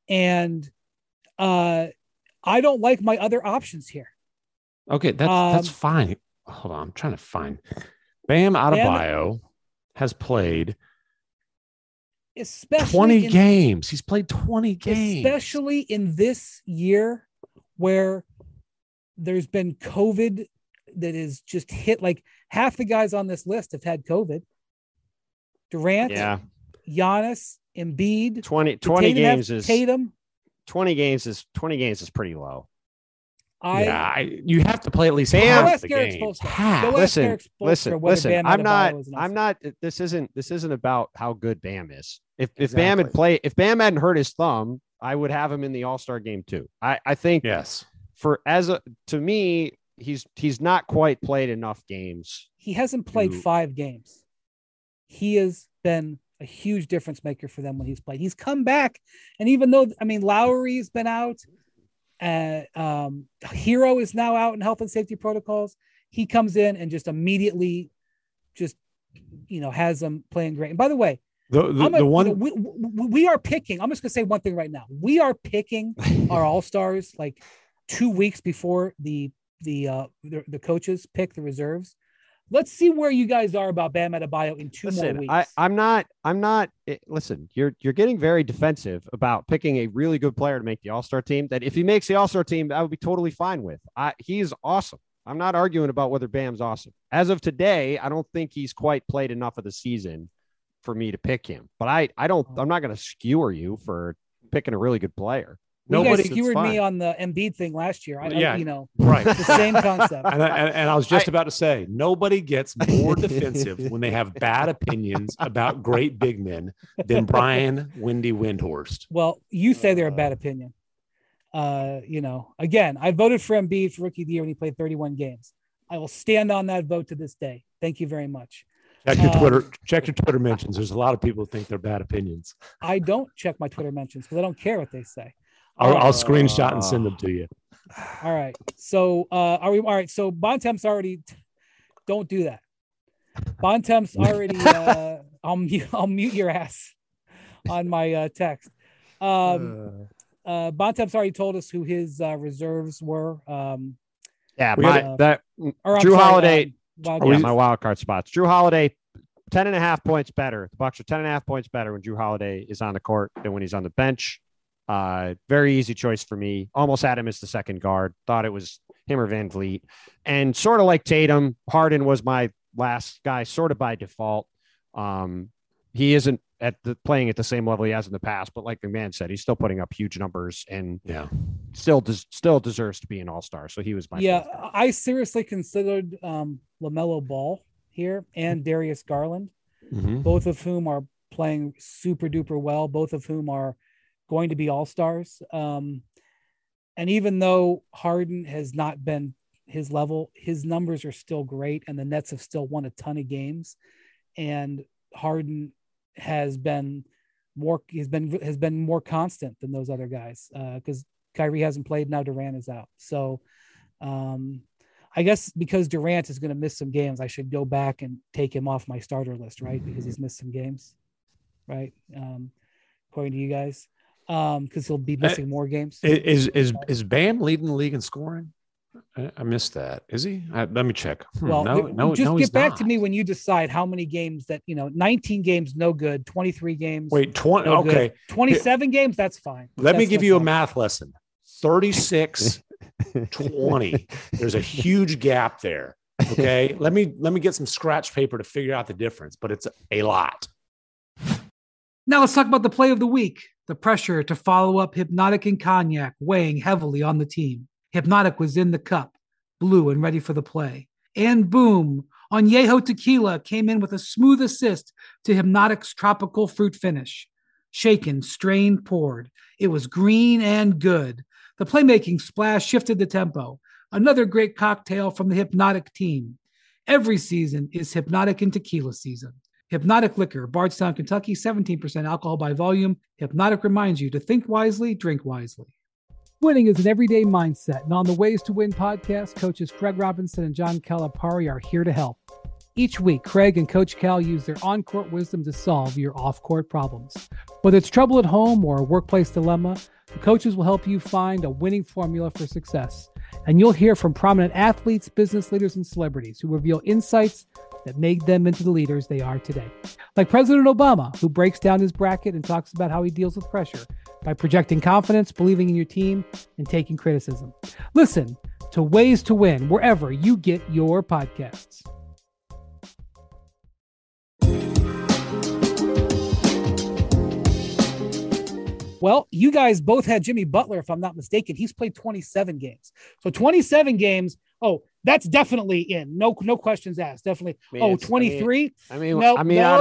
And I don't like my other options here.
Okay, that's fine. Hold on, I'm trying to find. Bam Adebayo has played
especially
20 games. He's played 20 games.
Especially in this year where there's been COVID that is just hit. Like half the guys on this list have had COVID. Durant, Giannis, Embiid.
20 games is Tatum. 20 games is pretty low.
You have to play at least half the games.
Listen. I'm not. This isn't about how good Bam is. If Bam hadn't hurt his thumb, I would have him in the All-Star game too. I think to me, he's not quite played enough games.
He hasn't played 5 games. He has been a huge difference maker for them when he's played. He's come back, and even though Lowry's been out. Hero is now out in health and safety protocols. He comes in and just immediately has them playing great. And by the way, we are picking, I'm just going to say one thing right now. We are picking our all-stars like 2 weeks before the coaches pick the reserves. Let's see where you guys are about Bam Adebayo in 2 more weeks.
I'm not. Listen, you're getting very defensive about picking a really good player to make the All-Star team. That if he makes the All-Star team, I would be totally fine with. He's awesome. I'm not arguing about whether Bam's awesome. As of today, I don't think he's quite played enough of the season for me to pick him. But I'm not going to skewer you for picking a really good player.
Nobody skewered me on the Embiid thing last year.
Right.
It's the same concept.
And I was just about to say, nobody gets more defensive when they have bad opinions about great big men than Brian Windy Windhorst.
Well, you say they're a bad opinion. Again, I voted for Embiid for Rookie of the Year when he played 31 games. I will stand on that vote to this day. Thank you very much.
Check your Twitter mentions. There's a lot of people who think they're bad opinions.
I don't check my Twitter mentions because I don't care what they say.
I'll screenshot and send them to you.
All right. So are we all right? So Bontemps already don't do that. Bontemps already I'll mute your ass on my text. Bontemps already told us who his reserves were.
Drew Holiday. My wild card spots. Drew Holiday, 10.5 points better. The Bucks are 10.5 points better when Drew Holiday is on the court than when he's on the bench. Very easy choice for me. Almost had him as the second guard. Thought it was him or Van Vliet. And sort of like Tatum, Harden was my last guy, sort of by default. He isn't playing at the same level he has in the past, but like the man said, he's still putting up huge numbers and still deserves to be an all-star. So he was my favorite.
I seriously considered LaMelo Ball here and Darius Garland, both of whom are playing super duper well, both of whom are going to be all-stars. And even though Harden has not been his level, his numbers are still great, and the Nets have still won a ton of games. And Harden has been more constant than those other guys because Kyrie hasn't played. Now Durant is out. So I guess because Durant is going to miss some games, I should go back and take him off my starter list, right? Because he's missed some games, right? According to you guys, because he'll be missing more games.
Is Bam leading the league in scoring? I missed that. Is he? Let me check.
Get back to me when you decide how many games 19 games, no good. 23 games.
Wait, 20.
No
okay.
Good. 27 games. That's fine.
Let me give you a math lesson. 36, 20. There's a huge gap there. Okay. Let me get some scratch paper to figure out the difference, but it's a lot.
Now let's talk about the play of the week. The pressure to follow up Hypnotic and Cognac weighing heavily on the team. Hypnotic was in the cup, blue and ready for the play. And boom, Añejo Tequila came in with a smooth assist to Hypnotic's tropical fruit finish. Shaken, strained, poured. It was green and good. The playmaking splash shifted the tempo. Another great cocktail from the Hypnotic team. Every season is Hypnotic and Tequila season. Hypnotic Liquor, Bardstown, Kentucky, 17% alcohol by volume. Hypnotic reminds you to think wisely, drink wisely. Winning is an everyday mindset, and on the Ways to Win podcast, coaches Craig Robinson and John Calipari are here to help. Each week, Craig and Coach Cal use their on-court wisdom to solve your off-court problems. Whether it's trouble at home or a workplace dilemma, The coaches will help you find a winning formula for success. And you'll hear from prominent athletes, business leaders, and celebrities who reveal insights that make them into the leaders they are today. Like President Obama, who breaks down his bracket and talks about how he deals with pressure by projecting confidence, believing in your team, and taking criticism. Listen to Ways to Win wherever you get your podcasts.
Well, you guys both had Jimmy Butler, if I'm not mistaken. He's played 27 games. So 27 games. Oh, that's definitely in. No questions asked. Definitely. 23.
Out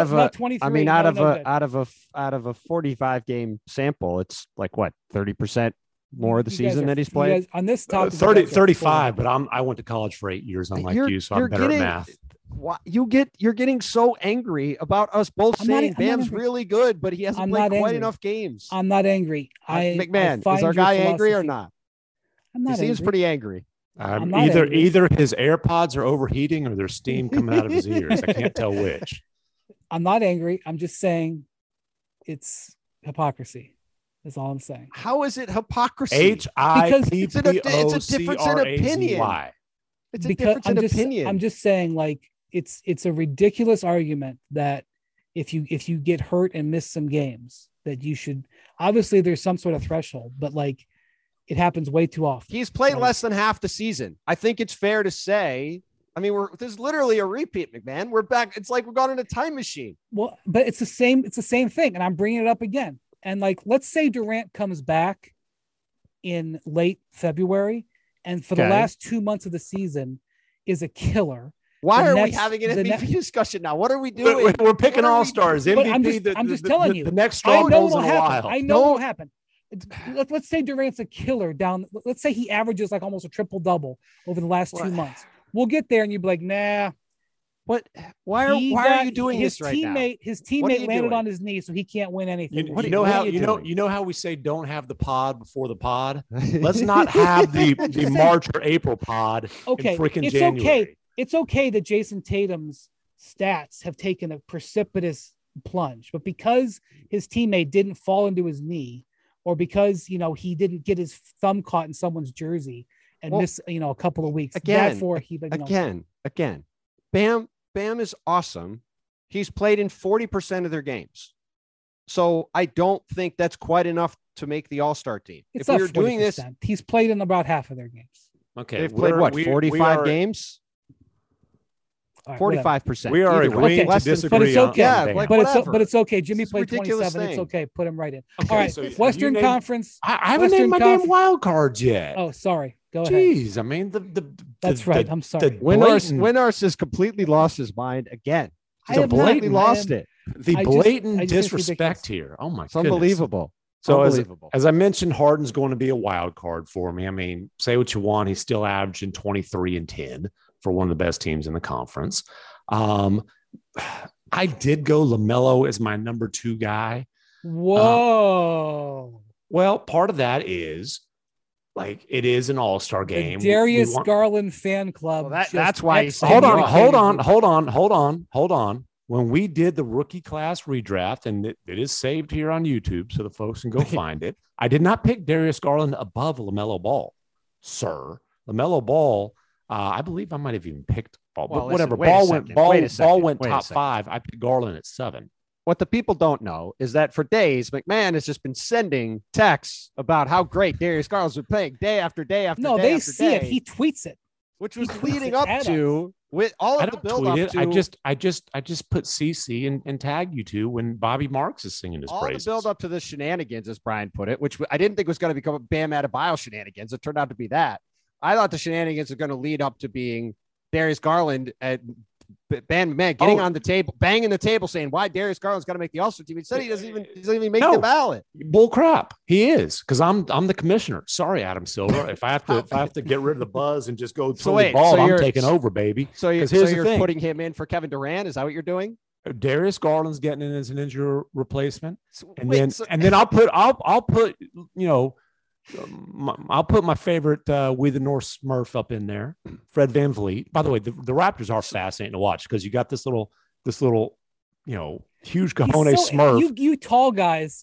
of a 45 game sample, it's like what, 30% more of the season that he's played
on this topic.
35, but I went to college for 8 years, unlike you, so I'm better at math.
You're getting so angry about us both saying Bam's really good, but he hasn't played quite enough games.
I'm not angry.
McMahon, is our guy angry or not?
I'm not.
He seems pretty angry.
Either his AirPods are overheating or there's steam coming out of his ears. I can't tell which.
I'm not angry. I'm just saying it's hypocrisy. That's all I'm saying.
How is it hypocrisy?
HIPPOCRAZY.
It's a difference in opinion. It's a difference in opinion.
I'm just saying, like, it's a ridiculous argument that if you get hurt and miss some games, that you should, obviously there's some sort of threshold, but like it happens way too often.
He's played less than half the season. I think it's fair to say. I mean, this is literally a repeat, McMahon. We're back. It's like we've gone in a time machine.
Well, but it's the same thing. And I'm bringing it up again. And like, let's say Durant comes back in late February and for the last 2 months of the season is a killer.
Why are we having an MVP discussion now? What are we doing?
We're picking all-stars.
MVP, I'm just telling you.
The next straw goes in a while.
I know what will happen. Let's say Durant's a killer down. Let's say he averages like almost a triple-double over the last 2 months. We'll get there and you'd be like, nah.
What? Why are you doing this right now?
His teammate landed on his knee, so he can't win anything.
You know how we say don't have the pod before the pod? Let's not have the March or April pod in freaking January.
Okay. It's okay that Jason Tatum's stats have taken a precipitous plunge, but because his teammate didn't fall into his knee, or because he didn't get his thumb caught in someone's jersey and miss a couple of weeks.
Again, Bam is awesome. He's played in 40% of their games, so I don't think that's quite enough to make the All-Star team.
If we were doing this, he's played in about half of their games.
Okay, they've played 45 games. 45%.
We are agreeing to disagree.
But it's okay.
But
it's okay. Jimmy played 27. It's okay. Put him right in.
Okay,
all right.
So
Western Conference.
I haven't named my damn wild cards yet.
Oh, sorry. Go ahead.
Jeez, I mean
that's right. I'm sorry.
Winars has completely lost his mind again. He's completely lost it.
The blatant disrespect here. Oh my! It's
unbelievable.
So as I mentioned, Harden's going to be a wild card for me. I mean, say what you want, he's still averaging 23 and 10 for one of the best teams in the conference. I did go LaMelo as my number 2 guy.
Whoa.
Well, part of that is like it is an all-star game.
The Darius Garland fan club.
Well, that's why he's
hold on. When we did the rookie class redraft, and it is saved here on YouTube so the folks can go find it, I did not pick Darius Garland above LaMelo Ball, sir. LaMelo Ball, I believe I might have even picked Ball, but whatever. Ball went top 5. I picked Garland at 7.
What the people don't know is that for days, McMahon has just been sending texts about how great Darius Garland's been playing day after day after day.
No, they see it. He tweets it,
which was leading up to with all of the build up to.
I just put CC and tag you two when Bobby Marks is singing his praises.
All the build up to the shenanigans, as Brian put it, which I didn't think was going to become a Bam Adebayo shenanigans. It turned out to be that. I thought the shenanigans are going to lead up to being Darius Garland at Bam McMahon getting on the table, banging the table, saying why Darius Garland's got to make the All-Star team. He said he doesn't even make the ballot.
Bull crap. He is, because I'm the commissioner. Sorry, Adam Silver. If I have to get rid of the buzz and just go throw the ball, I'm taking over, baby.
So you're putting him in for Kevin Durant. Is that what you're doing?
Darius Garland's getting in as an injury replacement, and then I'll put I'll put my favorite We the North Smurf up in there, Fred VanVleet. By the way, the Raptors are fascinating to watch because you got this little huge cojones Smurf.
You tall guys,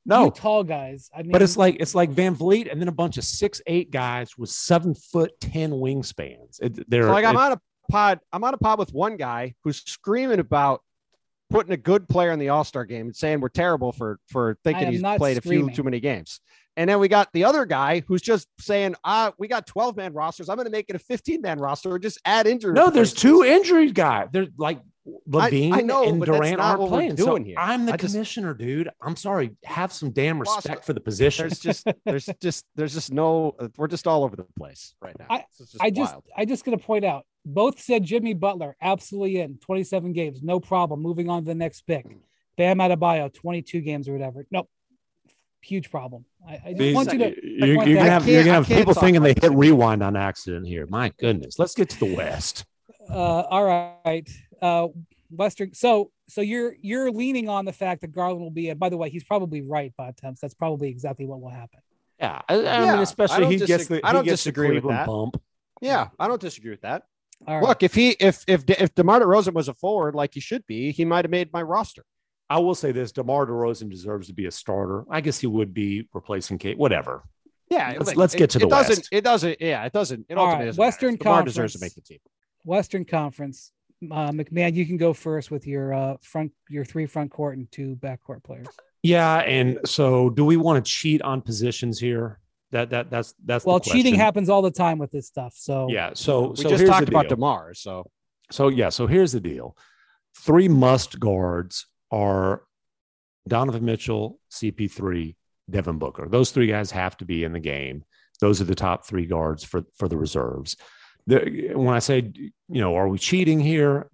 No,
tall guys. I mean,
but it's like Van Vliet and then a bunch of 6'8" guys with 7'10" wingspans.
I'm on a pod with one guy who's screaming about putting a good player in the All-Star game and saying we're terrible for thinking he's played a few too many games. And then we got the other guy who's just saying, we got 12-man rosters. I'm going to make it a 15-man roster or just add injuries.
No, there's 2 injured guys. There's like Levine
I know,
and
but
Durant
that's not
aren't
what
playing.
we're doing
So
here.
I'm the commissioner, dude. I'm sorry. Have some damn respect for the position.
There's just no, we're just all over the place right now.
I just going to point out, both said Jimmy Butler, absolutely in 27 games. No problem. Moving on to the next pick. Bam Adebayo, 22 games or whatever. Nope. Huge problem. I just want you to.
You're gonna have people thinking they hit rewind on accident here. My goodness. Let's get to the West.
All right. Western. So you're leaning on the fact that Garland will be. By the way, he's probably right, Bob Temps. That's probably exactly what will happen.
Yeah, I mean, especially he gets the.
I don't
disagree
with that.
Bump.
Yeah, I don't disagree with that.
All right.
Look, if DeMar DeRozan was a forward like he should be, he might have made my roster.
I will say this: DeMar DeRozan deserves to be a starter. I guess he would be replacing Kate. Whatever.
Yeah,
let's get to the West.
It doesn't. Yeah, it doesn't. It ultimately doesn't.
Western
DeMar
Conference
deserves to make the team.
Western Conference. McMahon, you can go first with your 3 front court and 2 backcourt players.
Yeah, and so do we want to cheat on positions here? That's
well, cheating happens all the time with this stuff. So
yeah, so
we just talked about DeMar. So
here's the deal: 3 must guards are Donovan Mitchell, CP3, Devin Booker. Those 3 guys have to be in the game. Those are the top 3 guards for the reserves. When I say, are we cheating here?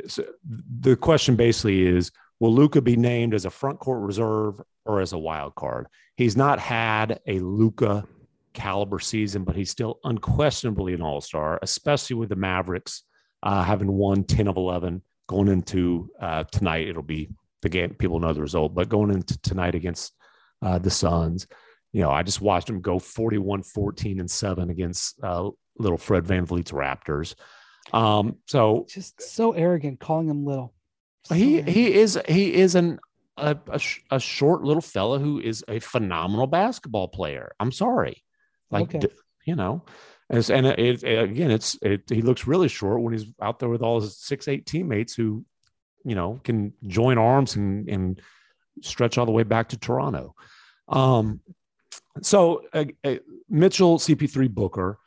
The question basically is, will Luka be named as a front court reserve or as a wild card? He's not had a Luka caliber season, but he's still unquestionably an all-star, especially with the Mavericks having won 10 of 11 going into tonight. It'll be the game. People know the result, but going into tonight against the Suns, I just watched him go 41-14-7 against little Fred VanVleet's Raptors. So
just so arrogant calling him little.
He is a short little fella who is a phenomenal basketball player. I'm sorry. He looks really short when he's out there with all his 6'8" teammates who, can join arms and stretch all the way back to Toronto. So Mitchell, CP3, Booker,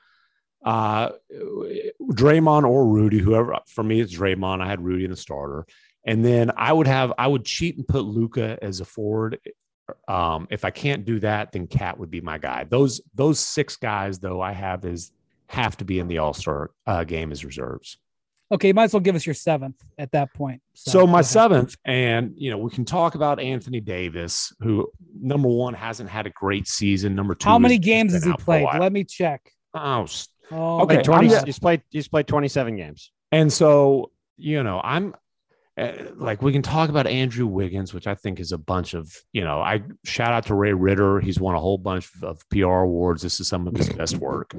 Draymond or Rudy, whoever. For me, it's Draymond. I had Rudy in the starter, and then I would cheat and put Luka as a forward. If I can't do that, then Cat would be my guy. Those 6 guys, though, I have to be in the All-Star game as reserves.
Okay, you might as well give us your 7th at that point.
So my 7th, and we can talk about Anthony Davis, who number 1 hasn't had a great season. Number 2,
how many games has he played? Let me check.
Okay.
He's played 27 games.
And so, I'm we can talk about Andrew Wiggins, which I think is a bunch of, I shout out to Ray Ritter. He's won a whole bunch of PR awards. This is some of his best work.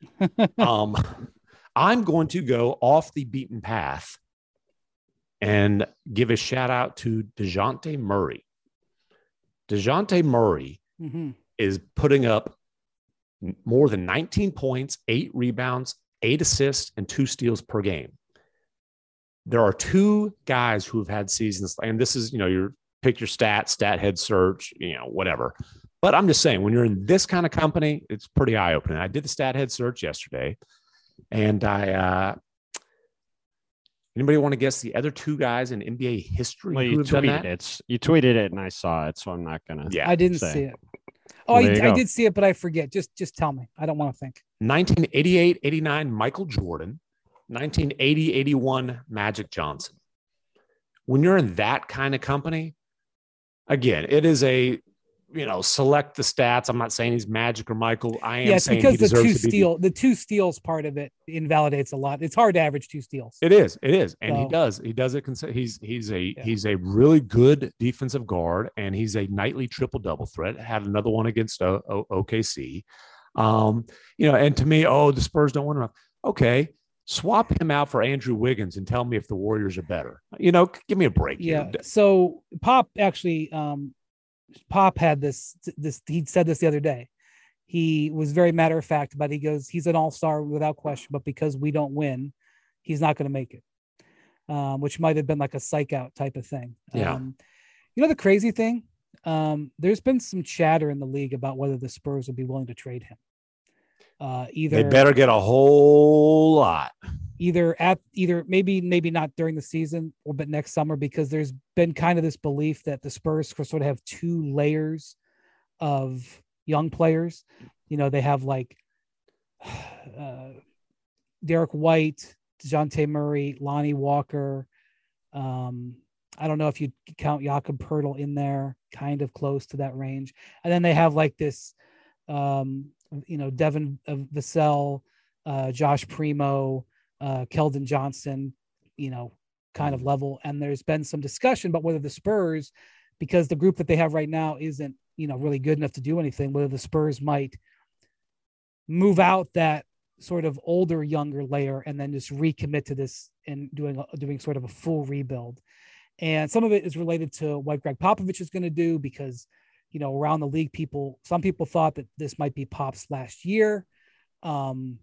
I'm going to go off the beaten path and give a shout out to DeJounte Murray. DeJounte Murray is putting up more than 19 points, 8 rebounds, 8 assists, and 2 steals per game. There are 2 guys who have had seasons, and this is, you pick your stat head search, whatever. But I'm just saying, when you're in this kind of company, it's pretty eye-opening. I did the stat head search yesterday, and anybody want to guess the other 2 guys in NBA history who have done that?
You tweeted it, and I saw it, so I'm not going to.
Yeah, I didn't see it. Oh, I did see it, but I forget. Just tell me. I don't want to think.
1988-89, Michael Jordan. 1980-81, Magic Johnson. When you're in that kind of company, again, it is a, select the stats. I'm not saying he's Magic or Michael. I am saying
because
he deserves to be
the 2 steals part of it invalidates a lot. It's hard to average 2 steals.
It is, and he does it. He's a really good defensive guard, and he's a nightly triple-double threat. Had another one against OKC. And to me, the Spurs don't win enough. Okay. Swap him out for Andrew Wiggins and tell me if the Warriors are better. Give me a break.
Yeah. So Pop actually Pop had this, he said this the other day. He was very matter of fact, but he goes, he's an all-star without question, but because we don't win, he's not going to make it. Which might've been like a psych out type of thing.
Yeah.
The crazy thing, there's been some chatter in the league about whether the Spurs would be willing to trade him. They
better get a whole lot.
Either maybe not during the season but next summer, because there's been kind of this belief that the Spurs sort of have two layers of young players. They have like Derek White, DeJounte Murray, Lonnie Walker. I don't know if you count Jakob Poeltl in there, kind of close to that range. And then they have like this, Devin Vassell, Josh Primo, Keldon Johnson, kind of level. And there's been some discussion about whether the Spurs, because the group that they have right now isn't, really good enough to do anything, whether the Spurs might move out that sort of older, younger layer and then just recommit to this and doing sort of a full rebuild. And some of it is related to what Greg Popovich is going to do, because, around the league, some people thought that this might be Pop's last year. The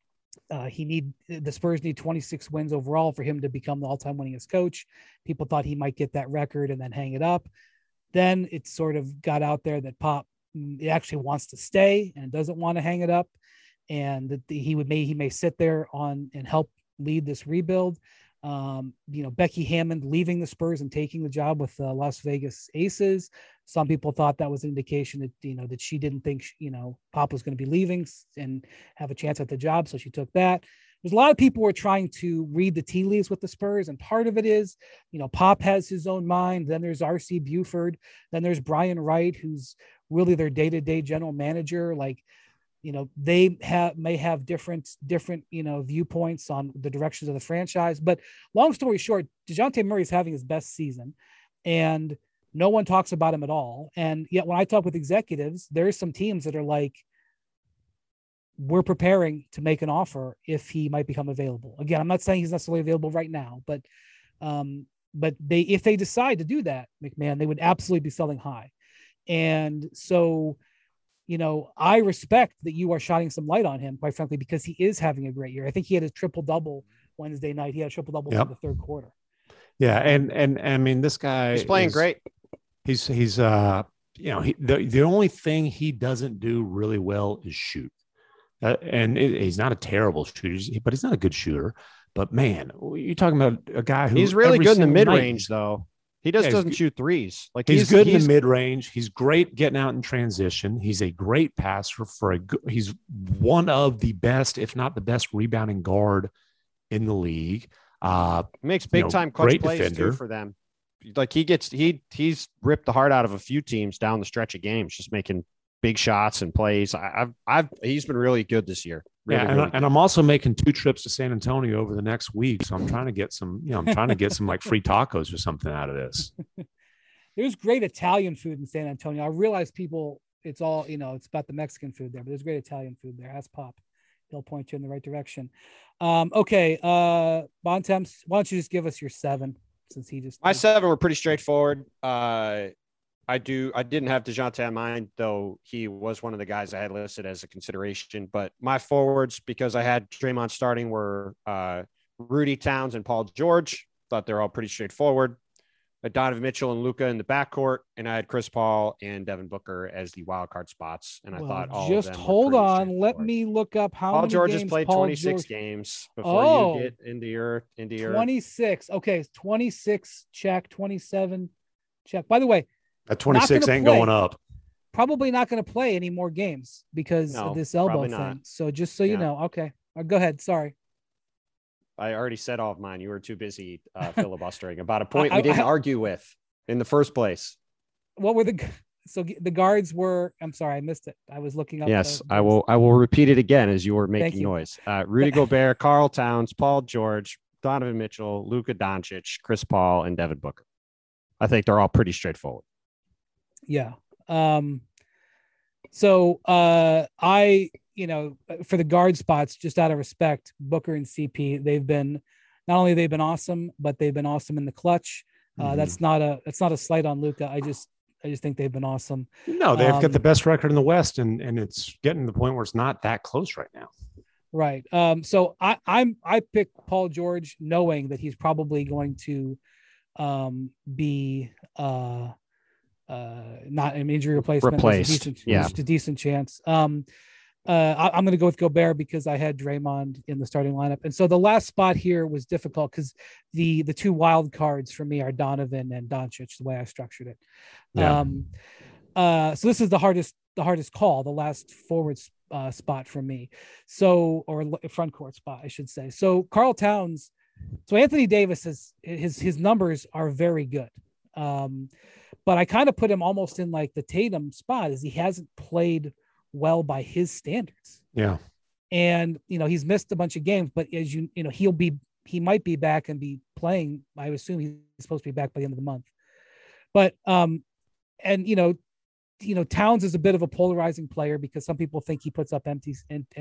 Spurs need 26 wins overall for him to become the all-time winningest coach. People thought he might get that record and then hang it up. Then it sort of got out there that Pop actually wants to stay and doesn't want to hang it up, and that he may sit there on and help lead this rebuild. Becky Hammond leaving the Spurs and taking the job with the Las Vegas Aces. Some people thought that was an indication that, that she didn't think, Pop was going to be leaving and have a chance at the job. So she took that. There's a lot of people who are trying to read the tea leaves with the Spurs. And part of it is, Pop has his own mind. Then there's RC Buford. Then there's Brian Wright, who's really their day-to-day general manager. Like, they may have different, viewpoints on the directions of the franchise. But long story short, DeJounte Murray is having his best season and no one talks about him at all. And yet when I talk with executives, there's some teams that are like, we're preparing to make an offer if he might become available. Again, I'm not saying he's necessarily available right now, but if they decide to do that, McMahon, they would absolutely be selling high. And so, I respect that you are shining some light on him, quite frankly, because he is having a great year. I think he had a triple-double Wednesday night. He had a triple-double in the third quarter.
Yeah. And I mean, this guy
he's playing great.
He's the only thing he doesn't do really well is shoot. He's not a terrible shooter, but he's not a good shooter. But man, you're talking about a guy who
he's really good in the mid-range, though. He doesn't shoot threes. Like
he's good in the mid-range. He's great getting out in transition. He's a great passer he's one of the best, if not the best, rebounding guard in the league.
Makes big time clutch plays too for them. Like he's ripped the heart out of a few teams down the stretch of games, just making big shots and plays. He's been really good this year. Really
and I'm also making 2 trips to San Antonio over the next week, so I'm trying to get some like free tacos or something out of this.
There's great Italian food in San Antonio. I realize it's all it's about the Mexican food there, but there's great Italian food there. Ask Pop; he'll point you in the right direction. Okay, Bontemps, why don't you just give us your 7? Since
my 7 were pretty straightforward. I didn't have DeJounte on mine, though he was one of the guys I had listed as a consideration. But my forwards, because I had Draymond starting, were Rudy, Towns, and Paul George. Thought they're all pretty straightforward. Donovan Mitchell and Luka in the backcourt, and I had Chris Paul and Devin Booker as the wild card spots. And I thought all
just
of them
hold on. Let me look up how
Paul
many
George
games
has played
Paul
26
George...
games before you get into your
26. Okay, 26 check, 27 check. By the way,
that 26 ain't going up.
Probably not going to play any more games because of this elbow thing. So just so you know, okay, go ahead. Sorry.
I already said all of mine. You were too busy filibustering about a point we didn't argue with in the first place.
What were the guards were? I'm sorry, I missed it. I was looking up.
Yes, I will repeat it again as you were making noise. Rudy Gobert, Karl Towns, Paul George, Donovan Mitchell, Luka Doncic, Chris Paul, and Devin Booker. I think they're all pretty straightforward.
Yeah. So for the guard spots, just out of respect, Booker and CP, they've been awesome, but they've been awesome in the clutch. That's not a slight on Luka. I just think they've been awesome.
No, they've got the best record in the West, and it's getting to the point where it's not that close right now.
Right. So I picked Paul George knowing that he's probably going to be not an injury replacement.
Replaced.
There's a decent chance. I'm going to go with Gobert because I had Draymond in the starting lineup. And so the last spot here was difficult because the two wild cards for me are Donovan and Doncic, the way I structured it.
Yeah.
So this is the hardest call, the last forward spot for me. So, or front court spot, I should say. So Karl Towns, so Anthony Davis his numbers are very good. But I kind of put him almost in like the Tatum spot, as he hasn't played well by his standards.
Yeah.
And, he's missed a bunch of games, but as he might be back and be playing. I assume he's supposed to be back by the end of the month. But, Towns is a bit of a polarizing player because some people think he puts up empty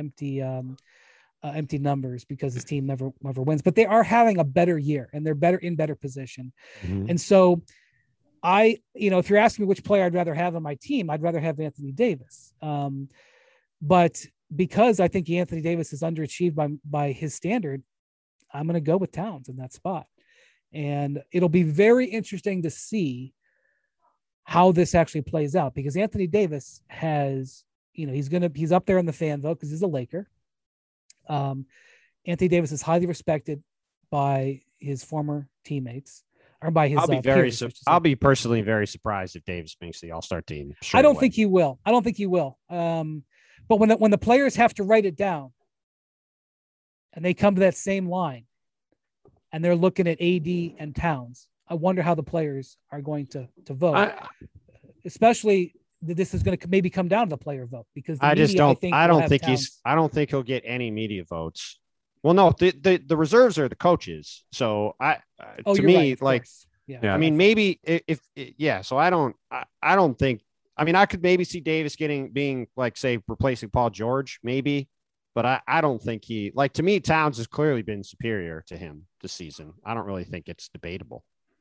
numbers because his team never wins, but they are having a better year and they're in better position.
Mm-hmm.
And so if you're asking me which player I'd rather have on my team, I'd rather have Anthony Davis. But because I think Anthony Davis is underachieved by his standard, I'm going to go with Towns in that spot. And it'll be very interesting to see how this actually plays out, because Anthony Davis has, he's up there in the fan vote because he's a Laker. Anthony Davis is highly respected by his former teammates or by his.
I'll be personally very surprised if Davis makes the All-Star team.
I don't think he will. But when the players have to write it down and they come to that same line and they're looking at AD and Towns, I wonder how the players are going to vote, especially that this is going to maybe come down to the player vote, because I
don't think he'll get any media votes. Well, no, the reserves are the coaches. So I mean, maybe so I don't think, I could maybe see Davis being like, say, replacing Paul George, maybe. But I don't think to me, Towns has clearly been superior to him this season. I don't really think it's debatable.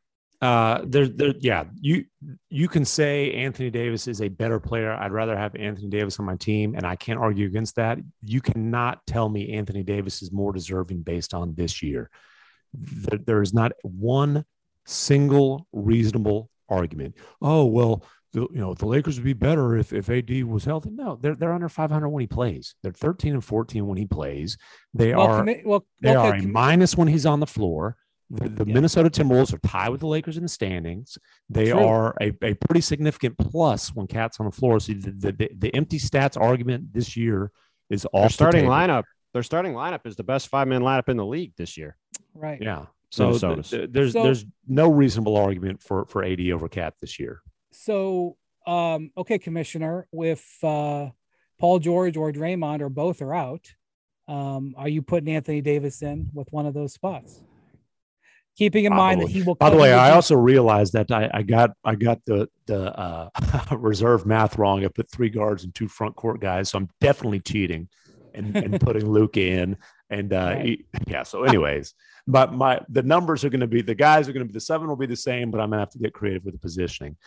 You can say Anthony Davis is a better player. I'd rather have Anthony Davis on my team, and I can't argue against that. You cannot tell me Anthony Davis is more deserving based on this year. There is not one single reasonable argument. Oh, well, the Lakers would be better if AD was healthy. No, they're under 500 when he plays. They're 13-14 when he plays. They are a minus when he's on the floor. The Minnesota Timberwolves are tied with the Lakers in the standings. They are a pretty significant plus when Cat's on the floor. So the empty stats argument this year is off
their starting lineup. Their starting lineup is the best 5-man lineup in the league this year.
Right.
Yeah. So there's no reasonable argument for AD over Cat this year.
So, okay, Commissioner, if Paul George or Draymond or both are out, are you putting Anthony Davis in with one of those spots? Keeping in mind that he will.
By the way, I also realized that I got the reserve math wrong. I put 3 guards and 2 front court guys, so I'm definitely cheating and putting Luke in. And so anyways, but the numbers are going to be, the guys are going to be, the 7 will be the same, but I'm going to have to get creative with the positioning.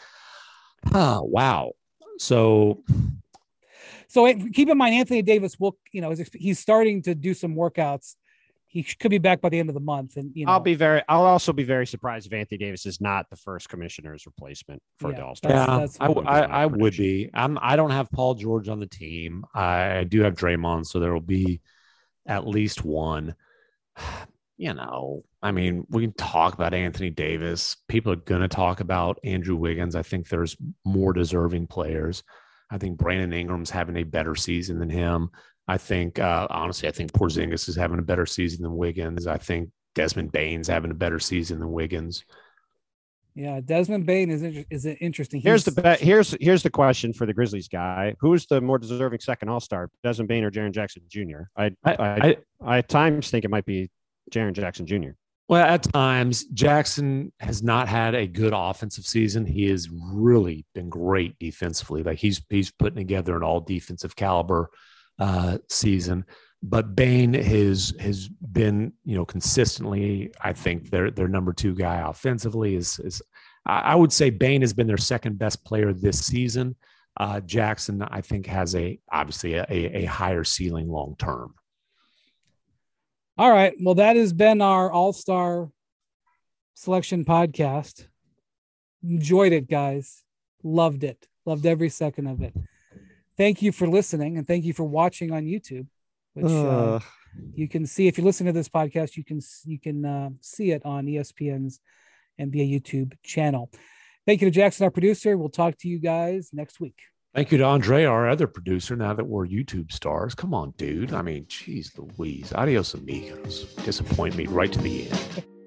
Wow. So
keep in mind, Anthony Davis he's starting to do some workouts. He could be back by the end of the month, and
I'll also be very surprised if Anthony Davis is not the first commissioner's replacement for the All-Star.
Yeah, I would be. I don't have Paul George on the team. I do have Draymond, so there will be at least one. We can talk about Anthony Davis. People are going to talk about Andrew Wiggins. I think there's more deserving players. I think Brandon Ingram's having a better season than him. I think, honestly, Porzingis is having a better season than Wiggins. I think Desmond Bane's having a better season than Wiggins.
Yeah, Desmond Bane is interesting.
Here's the question for the Grizzlies guy: who's the more deserving second All-Star, Desmond Bane or Jaren Jackson Jr.? I at times think it might be Jaren Jackson Jr.
Well, at times, Jackson has not had a good offensive season. He has really been great defensively. Like he's putting together an all defensive caliber season, but Bane has been, consistently, I think their number 2 guy offensively is I would say Bane has been their second best player this season. Jackson, I think, has obviously a higher ceiling long term.
All right. Well, that has been our All-Star Selection podcast. Enjoyed it, guys. Loved it. Loved every second of it. Thank you for listening, and thank you for watching on YouTube, which you can see if you listen to this podcast. You can see it on ESPN's NBA YouTube channel. Thank you to Jackson, our producer. We'll talk to you guys next week.
Thank you to Andre, our other producer, now that we're YouTube stars. Come on, dude. I mean, geez Louise. Adios, amigos. Disappoint me right to the end.